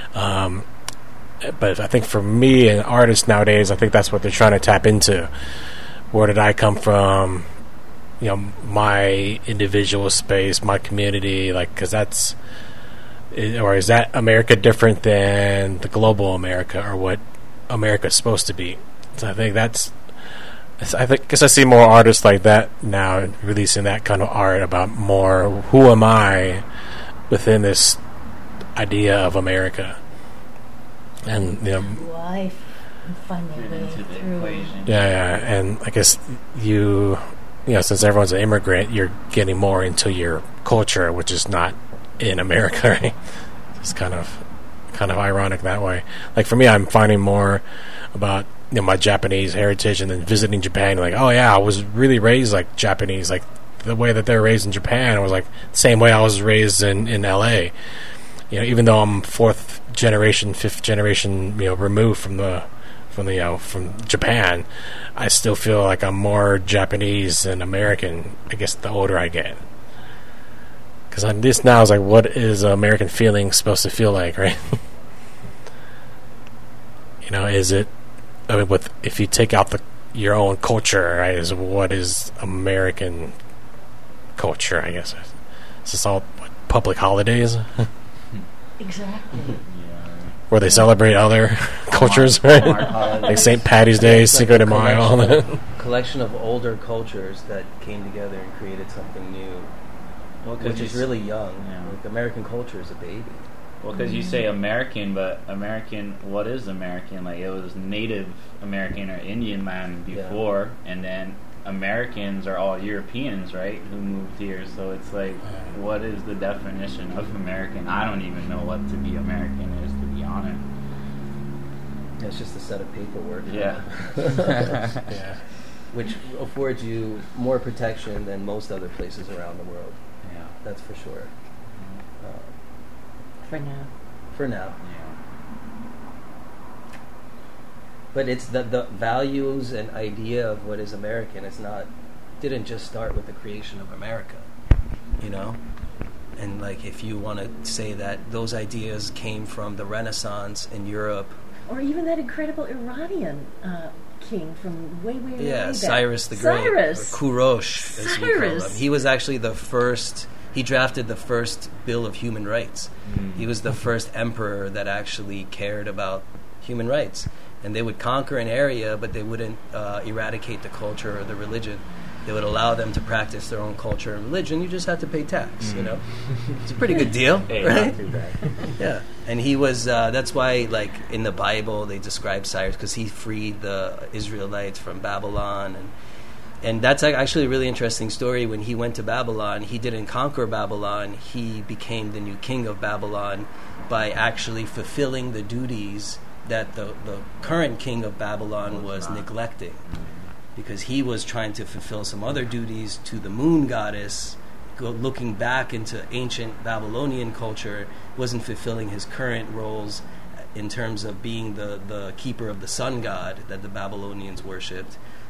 But I think for me, an artist nowadays, I think that's what they're trying to tap into. Where did I come from? You know, my individual space, my community, like, because that's, or is that America different than the global America, or what America's supposed to be? So I think because I see more artists like that now releasing that kind of art about more who am I within this idea of America, and you know, life and finding a way through. Yeah, and I guess you know, since everyone's an immigrant, you're getting more into your culture, which is not in America, right? It's kind of ironic that way. Like for me, I'm finding more about, you know, my Japanese heritage, and then visiting Japan, like, oh yeah, I was really raised like Japanese, like the way that they're raised in Japan was like the same way I was raised in LA. You know, even though I'm fifth generation, you know, removed from Japan, I still feel like I'm more Japanese than American, I guess, the older I get. Because on this now is like, what is American feeling supposed to feel like, right? You know, is it, I mean, if you take out your own culture, right, is what is American culture, I guess. Is this all public holidays? Exactly. Where they celebrate other cultures, right? Like St. Patty's Day, Cinco de Mayo, all that. Collection of older cultures that came together and created something new, which is really young. Yeah. Like American culture is a baby. Well, because you say American, but American, what is American? Like, it was Native American or Indian land before, and then Americans are all Europeans, right, who moved here. So it's like, what is the definition of American? I don't even know what to be American is, to be honest. It's just a set of paperwork. Yeah. Yeah. Which affords you more protection than most other places around the world. Yeah. That's for sure. For now. For now. Yeah. But it's the values and idea of what is American. Didn't just start with the creation of America, you know? And like, if you want to say that those ideas came from the Renaissance in Europe. Or even that incredible Iranian king from way back. Cyrus the Great. Cyrus. Or Kurosh, as we call him. He was actually the first. He drafted the first Bill of Human Rights. He was the first emperor that actually cared about human rights. And they would conquer an area, but they wouldn't eradicate the culture or the religion. They would allow them to practice their own culture and religion. You just had to pay tax, you know? It's a pretty good deal, right? Not too bad. Yeah. And he was, that's why, like, in the Bible, they describe Cyrus, because he freed the Israelites from Babylon. And that's actually a really interesting story. When he went to Babylon, he didn't conquer Babylon. He became the new king of Babylon by actually fulfilling the duties that the current king of Babylon was neglecting. Because he was trying to fulfill some other duties to the moon goddess, looking back into ancient Babylonian culture, wasn't fulfilling his current roles in terms of being the keeper of the sun god that the Babylonians worshipped.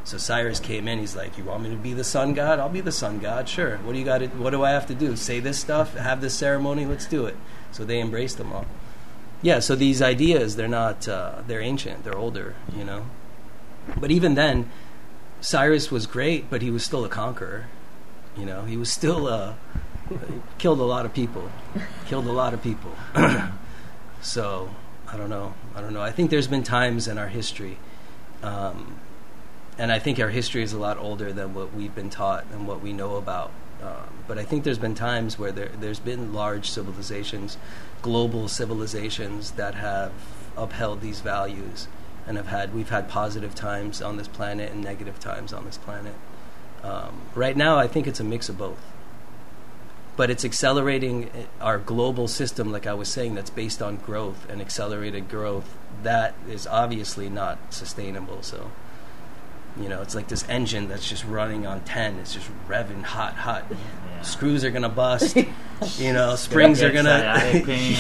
So Cyrus came in. He's like, "You want me to be the sun god? I'll be the sun god. Sure. What do you got? What do I have to do? Say this stuff. Have this ceremony. Let's do it." So they embraced them all. Yeah. So these ideas, they're not. They're ancient. They're older. You know. But even then, Cyrus was great, but he was still a conqueror. You know, he was still killed a lot of people. Killed a lot of people. So I don't know. I think there's been times in our history. And I think our history is a lot older than what we've been taught and what we know about. But I think there's been times where there's been large civilizations, global civilizations that have upheld these values and we've had positive times on this planet and negative times on this planet. Right now, I think it's a mix of both. But it's accelerating our global system, like I was saying, that's based on growth and accelerated growth. That is obviously not sustainable. So, you know, it's like this engine that's just running on 10. It's just revving hot. Yeah. Screws are going to bust. You know, springs are going to...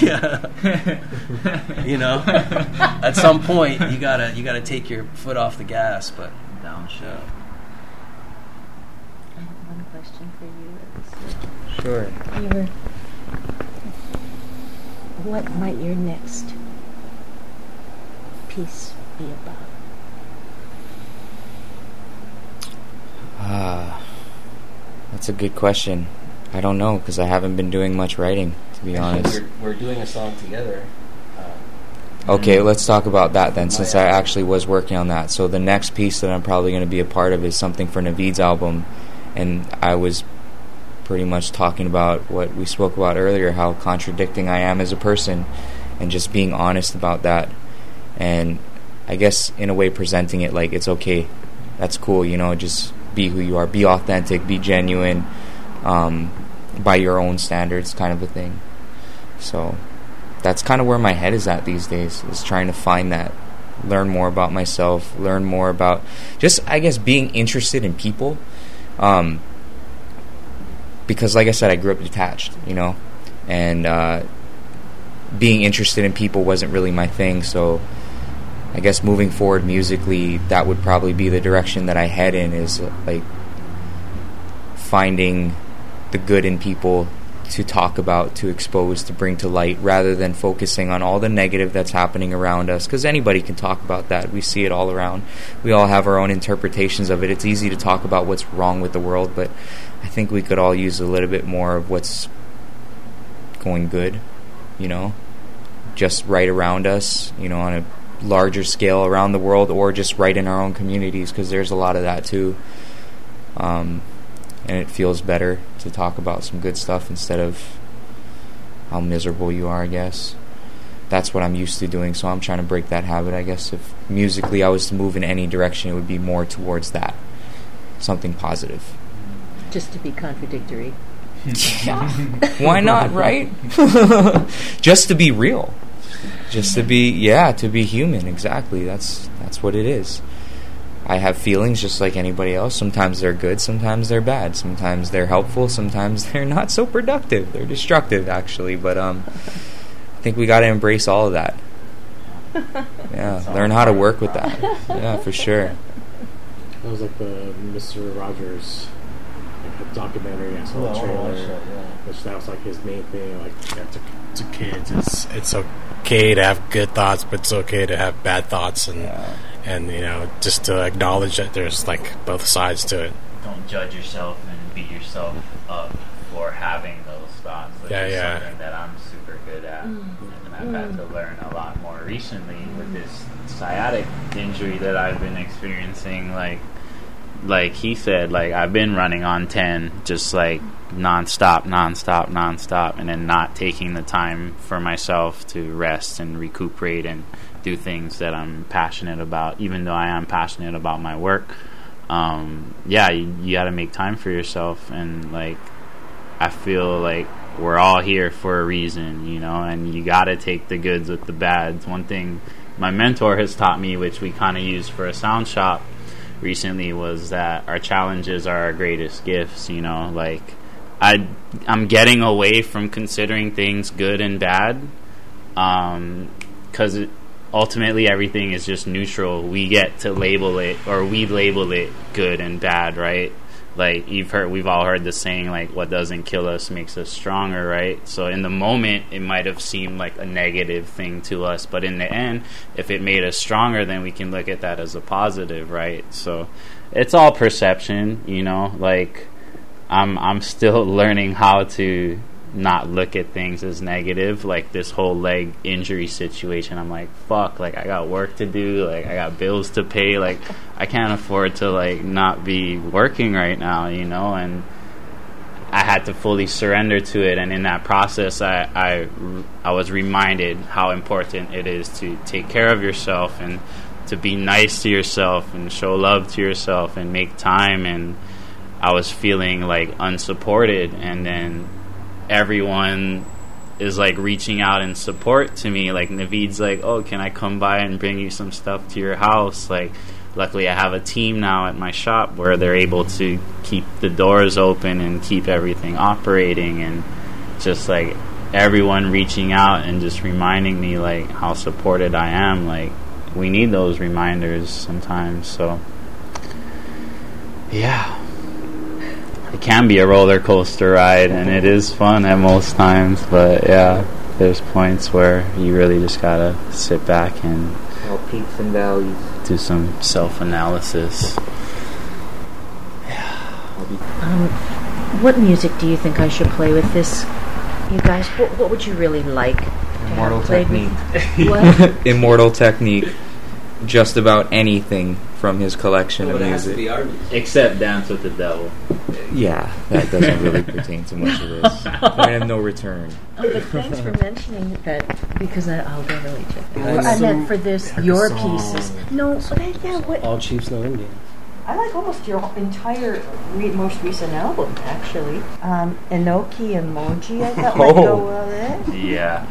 Yeah. You know, at some point, you gotta take your foot off the gas, but... Downshift. Yeah. I have one question for you. Sure. What might your next piece be about? That's a good question. I don't know, because I haven't been doing much writing, to be honest. We're doing a song together. Okay, let's talk about that then, since I actually was working on that. So the next piece that I'm probably going to be a part of is something for Naveed's album, and I was pretty much talking about what we spoke about earlier, how contradicting I am as a person, and just being honest about that, and I guess in a way presenting it like it's okay, that's cool, you know, just be who you are, be authentic, be genuine, by your own standards, kind of a thing. So that's kind of where my head is at these days, is trying to find that, learn more about myself, learn more about just, I guess, being interested in people, because like I said, I grew up detached, you know, and being interested in people wasn't really my thing. So I guess moving forward musically, that would probably be the direction that I head in, is like finding the good in people to talk about, to expose, to bring to light, rather than focusing on all the negative that's happening around us, because anybody can talk about that. We see it all around. We all have our own interpretations of it. It's easy to talk about what's wrong with the world, but I think we could all use a little bit more of what's going good, you know, just right around us, you know, on a larger scale around the world, or just right in our own communities, because there's a lot of that too. And it feels better to talk about some good stuff instead of how miserable you are, I guess. That's what I'm used to doing, so I'm trying to break that habit, I guess. If musically I was to move in any direction, it would be more towards that. Something positive. Just to be contradictory. Why not, right? Just to be real. Just to be, to be human, exactly. That's what it is. I have feelings just like anybody else. Sometimes they're good, sometimes they're bad. Sometimes they're helpful, sometimes they're not so productive. They're destructive, actually. But I think we got to embrace all of that. Yeah, learn how to work with that. Yeah, for sure. That was like the Mr. Rogers documentary. I saw the trailer, which that was like his main thing. Like, to kids, it's okay to have good thoughts, but it's okay to have bad thoughts, and you know, just to acknowledge that there's like both sides to it. Don't judge yourself and beat yourself up for having those thoughts. Which is something that I'm super good at, and I've had to learn a lot more recently with this sciatic injury that I've been experiencing. Like he said, like I've been running on 10, just like nonstop, and then not taking the time for myself to rest and recuperate and do things that I'm passionate about, even though I am passionate about my work. You got to make time for yourself, and like I feel like we're all here for a reason, you know, and you got to take the goods with the bads. One thing my mentor has taught me, which we kind of used for a sound shop recently, was that our challenges are our greatest gifts, you know. Like I'm getting away from considering things good and bad, because ultimately everything is just neutral. We get to label it, or we label it good and bad, right? Like we've all heard the saying, like, what doesn't kill us makes us stronger, right? So in the moment, it might have seemed like a negative thing to us, but in the end, if it made us stronger, then we can look at that as a positive, right? So it's all perception, you know. Like I'm still learning how to not look at things as negative. Like this whole leg injury situation, I'm like, fuck, like I got work to do, like I got bills to pay, like I can't afford to like not be working right now, you know. And I had to fully surrender to it, and in that process I was reminded how important it is to take care of yourself and to be nice to yourself and show love to yourself and make time. And I was feeling like unsupported, and then everyone is like reaching out in support to me. Like Naveed's like, oh, can I come by and bring you some stuff to your house? Like luckily I have a team now at my shop where they're able to keep the doors open and keep everything operating, and just like everyone reaching out and just reminding me like how supported I am. Like we need those reminders sometimes. So yeah, it can be a roller coaster ride, and it is fun at most times, but yeah, there's points where you really just gotta sit back and all peaks and valleys, do some self-analysis. What music do you think I should play with this? You guys, what would you really like? Immortal Technique. What? Immortal Technique. Just about anything from his collection of It has to music. be our music. Except Dance with the Devil. Yeah, that doesn't really pertain to much of this. Point of no return. Oh, but thanks for mentioning that, because I'll definitely check it out. Nice. I meant for this, your pieces. No, but yeah, what? All Chiefs, No Indians. I like almost your entire most recent album, actually. Enoki and Moji, I thought might go well there. Yeah.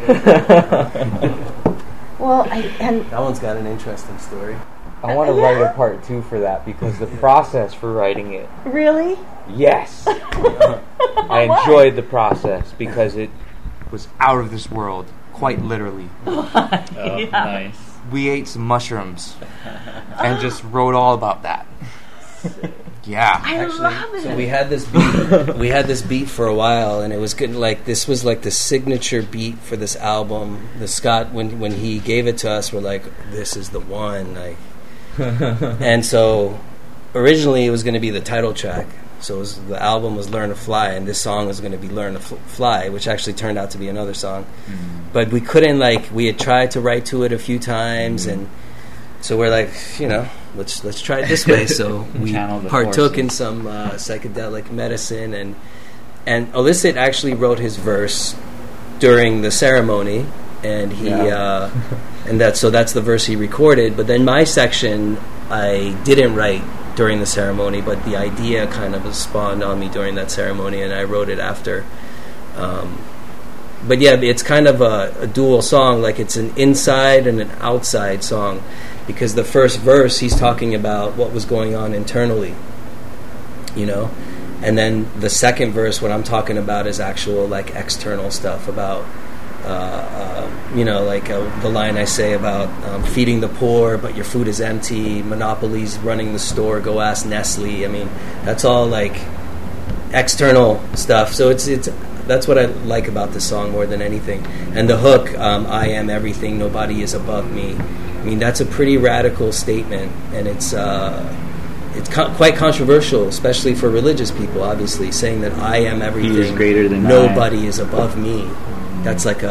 Well, and That one's got an interesting story. I want to write a part 2 for that, because the process for writing it, really? yes. I enjoyed the process because it was out of this world, quite literally. Oh, nice. We ate some mushrooms and just wrote all about that. Yeah. I love it. So we had this beat. We had this beat for a while, and it was good. Like this was like the signature beat for this album. The Scott, when he gave it to us, we're like, "This is the one." Like, and so originally it was going to be the title track. So the album was "Learn to Fly," and this song was going to be "Learn to Fly," which actually turned out to be another song. But we couldn't, like, we had tried to write to it a few times, and so we're like, you know, let's try it this way. So we Channel the partook forces. in some psychedelic medicine, and Illicit actually wrote his verse during the ceremony, and he and that's the verse he recorded. But then my section I didn't write during the ceremony, but the idea kind of spawned on me during that ceremony, and I wrote it after. But yeah, it's kind of a dual song, like it's an inside and an outside song, because the first verse he's talking about what was going on internally, you know, and then the second verse, what I'm talking about is actual like external stuff about, you know, like the line I say about feeding the poor, but your food is empty, monopolies running the store, go ask Nestle. I mean, that's all like external stuff. So it's that's what I like about this song more than anything. And the hook, I am everything, nobody is above me. I mean, that's a pretty radical statement, and it's quite controversial, especially for religious people, obviously, saying that I am everything, He is greater than nobody is above me. That's like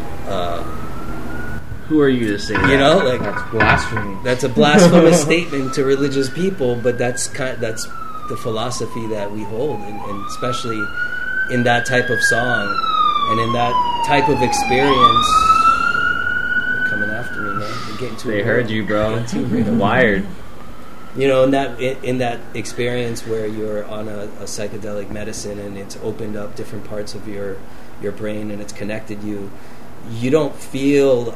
Who are you to say that? you know, like That's blasphemy. that's a blasphemous statement to religious people, but that's the philosophy that we hold, and especially in that type of song and in that type of experience. They're coming after me, man. They're getting too They real. heard you, bro. Getting too real. Wired. You know, in that experience where you're on a psychedelic medicine and it's opened up different parts of your brain and it's connected you don't feel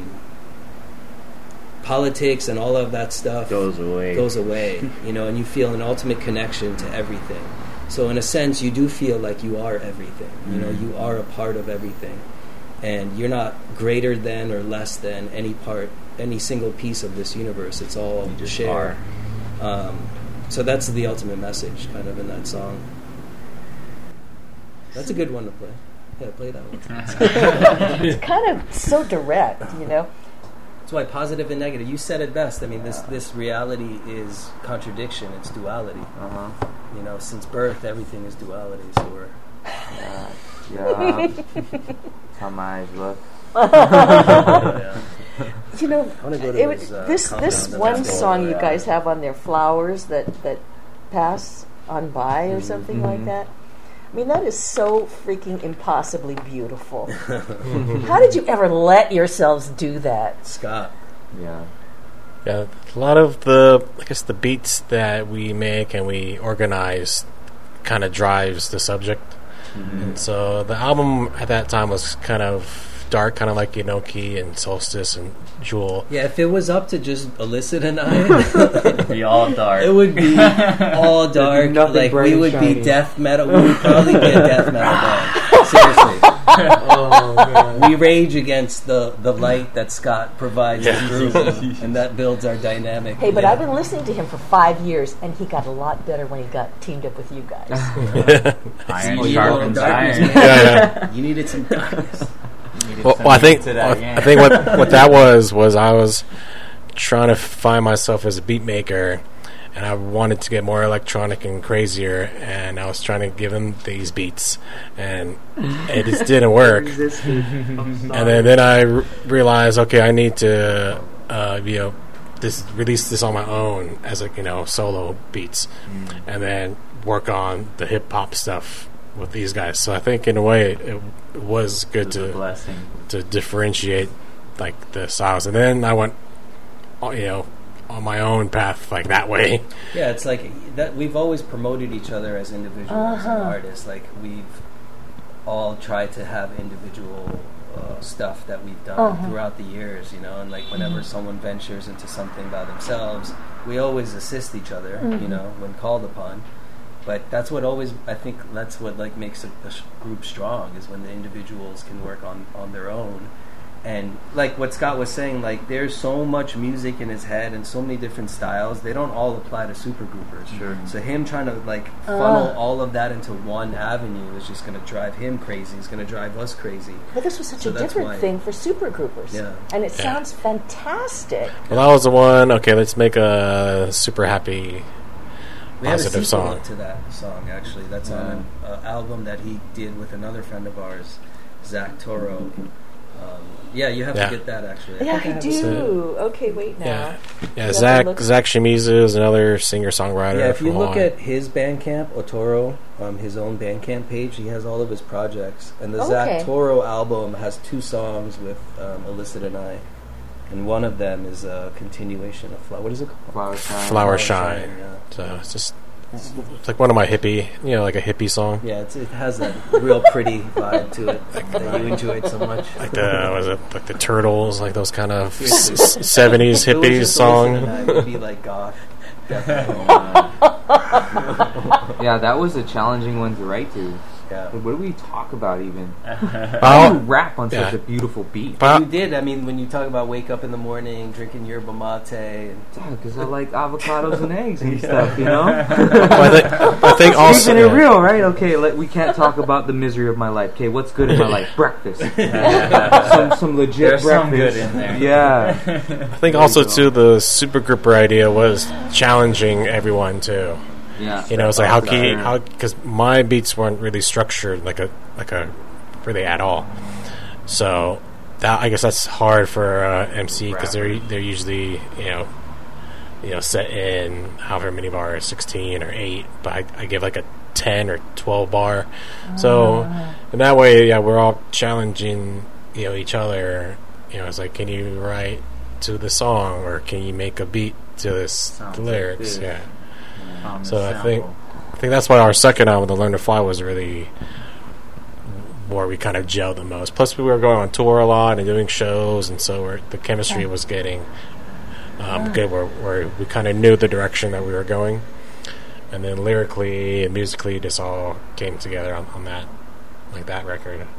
politics and all of that stuff Goes away. You know, and you feel an ultimate connection to everything. So in a sense, you do feel like you are everything. You know, you are a part of everything. and you're not greater than or less than any single piece of this universe. It's all shared. So that's the ultimate message, kind of, in that song. That's a good one to play. Yeah, play that one. It's kind of so direct, That's why positive and negative. You said it best. I mean, this reality is contradiction. It's duality. Since birth, everything is duality. So we're That's how my eyes look. yeah. I want to go to this one song you guys have on there, Flowers That Pass On By or something like that. I mean, that is so freaking impossibly beautiful. How did you ever let yourselves do that? Scott. Yeah. Yeah, a lot of the beats that we make and we organize kind of drives the subject. And so the album at that time was kind of dark, kind of like Inoki and Solstice and Jewel. Yeah, if it was up to just Illicit and I, It'd be all dark. it would be all dark. Nothing Like, bright we and would shiny. be death metal. We would probably be a death metal band. Seriously. Oh, man. We rage against the light that Scott provides the group, and that builds our dynamic. Hey, but I've been listening to him for 5 years, and he got a lot better when he got teamed up with you guys. Iron You needed sharpens darkness, iron. man. You needed some darkness. Well, I think what that was I was trying to find myself as a beat maker, and I wanted to get more electronic and crazier, and I was trying to give him these beats, and it just didn't work. And then I realized, okay, I need to release this on my own as solo beats, and then work on the hip hop stuff with these guys. So I think in a way it was good It was a blessing. to differentiate like the styles, and then I went on my own path like that way. Yeah, it's like that. We've always promoted each other as individuals and artists. Like, we've all tried to have individual stuff that we've done throughout the years, and like whenever someone ventures into something by themselves, we always assist each other, when called upon. But that's what makes a group strong, is when the individuals can work on their own. And like what Scott was saying, like, there's so much music in his head and so many different styles, they don't all apply to supergroupers. Sure. So him trying to funnel all of that into one avenue is just going to drive him crazy. It's going to drive us crazy. But this was such So a that's different why- thing for supergroupers. Yeah. And it sounds fantastic. Well, that was the one. Okay, let's make a super happy, We have a positive sequel song. to that song, actually. That's on an album that he did with another friend of ours, Zach Toro. You have to get that, actually. Yeah, think I have do. Okay, wait now. Yeah. Yeah, Zach look- Shimizu is another singer-songwriter. Yeah, if you from look Hawaii. at his Bandcamp, Otoro, his own Bandcamp page, he has all of his projects. And the Okay. Zach Toro album has 2 songs with Illicit and I. And one of them is a continuation of what is it called? Flower Shine. Yeah. So it's like one of my hippie, like a hippie song. Yeah, it has that real pretty vibe to it that you enjoyed so much. Like the Turtles, like those kind of 70s If it was hippies just song. Illicit and I, it would be like goth. Definitely. Yeah, that was a challenging one to write to. Yeah. What do we talk about even? How Oh, do you rap on such yeah. a beautiful beat? But- You did. I mean, when you talk about wake up in the morning, drinking yerba mate, and Because I like avocados and eggs and stuff, I think also Keeping it real, right? Okay, we can't talk about the misery of my life. Okay, what's good in my life? Breakfast. some legit There's breakfast. some good in there. Yeah. I think also too the supergrouper idea was challenging everyone too. Yeah. It's like because my beats weren't really structured like a really at all. So that, I guess that's hard for MC because they're usually set in however many bars, 16 or 8, but I give like a 10 or 12 bar. So in that way, we're all challenging each other. It's like, can you write to the song, or can you make a beat to this lyrics? Yeah. So I think that's why our second album, The Learn to Fly, was really where we kind of gelled the most. Plus, we were going on tour a lot and doing shows, and so the chemistry was getting good. Where we kind of knew the direction that we were going, and then lyrically and musically, just all came together on that record.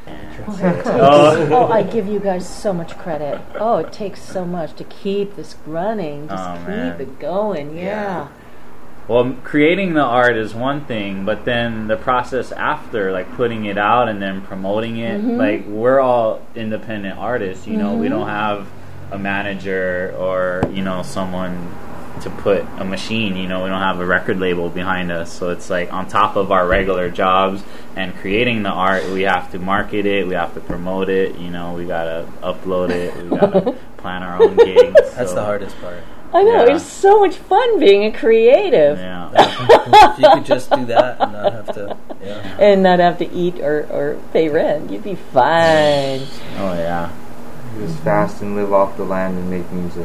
Oh, I give you guys so much credit. Oh, it takes so much to keep this running, just keep man. it going. Yeah. Well, creating the art is one thing, but then the process after, like putting it out and then promoting it, like we're all independent artists, you know, we don't have a manager or, you know, someone to put a machine, you know, we don't have a record label behind us. So it's like on top of our regular jobs and creating the art, we have to market it, we have to promote it, you know, we gotta upload it, we gotta plan our own gigs. That's the hardest part. I know, Yeah. it's so much fun being a creative. Yeah. If you could just do that and not have to, And not have to eat or pay rent, you'd be fine. Oh yeah. Just fast and live off the land and make music.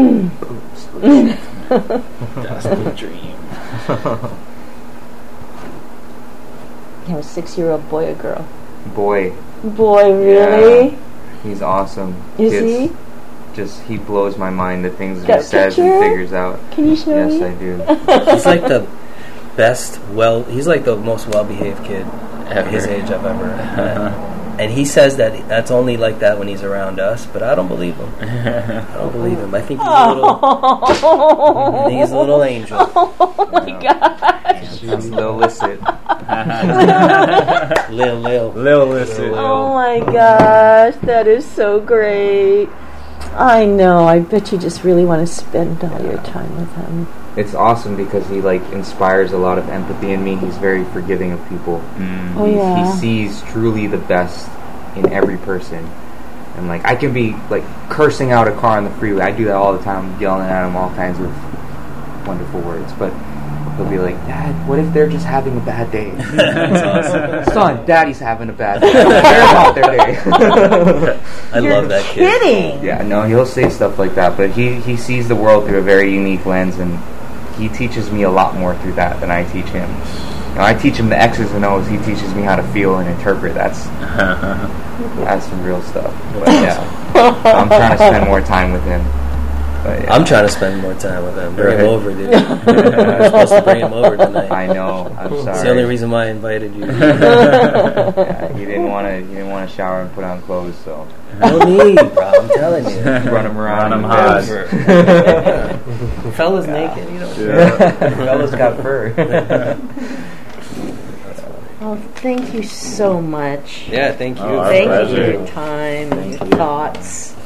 That's the dream. You have a 6-year-old boy or girl? Boy, Boy, really? he's awesome. Is Kids, he? Just he blows my mind the things Got he a says picture? and figures out. Can you show Yes, me? I do. he's like the best. He's like the most well-behaved kid at his age I've ever met. And he says that that's only like that when he's around us, but I don't believe him. I don't believe him. I think he's a little angel. Oh my gosh. He's illicit. Lil. Oh my gosh, that is so great. I know, I bet you just really want to spend all your time with him. It's awesome because he like inspires a lot of empathy in me. He's very forgiving of people. Oh yeah. He sees truly the best in every person. And like I can be like cursing out a car on the freeway. I do that all the time, yelling at him all kinds of wonderful words. But he'll be like, Dad, what if they're just having a bad day? That's awesome. Son, Daddy's having a bad day. I don't care about their day. I love that kid. Kidding. Yeah, no, he'll say stuff like that, but he sees the world through a very unique lens, and he teaches me a lot more through that than I teach him. You know, I teach him the X's and O's. He teaches me how to feel and interpret. That's some real stuff. But yeah, so I'm trying to spend more time with him. But, yeah. I'm trying to spend more time with him. Bring him over, dude. We're supposed to bring him over tonight. I know. I'm sorry. It's the only reason why I invited you. Yeah, he didn't want to shower and put on clothes, so No need, bro. I'm telling you. run him around. Run him in hard. bed. Fella's naked, you know. Fella's got fur. Oh, thank you so much. Yeah, thank you. Oh, our Thank you for pleasure. your time and your thoughts.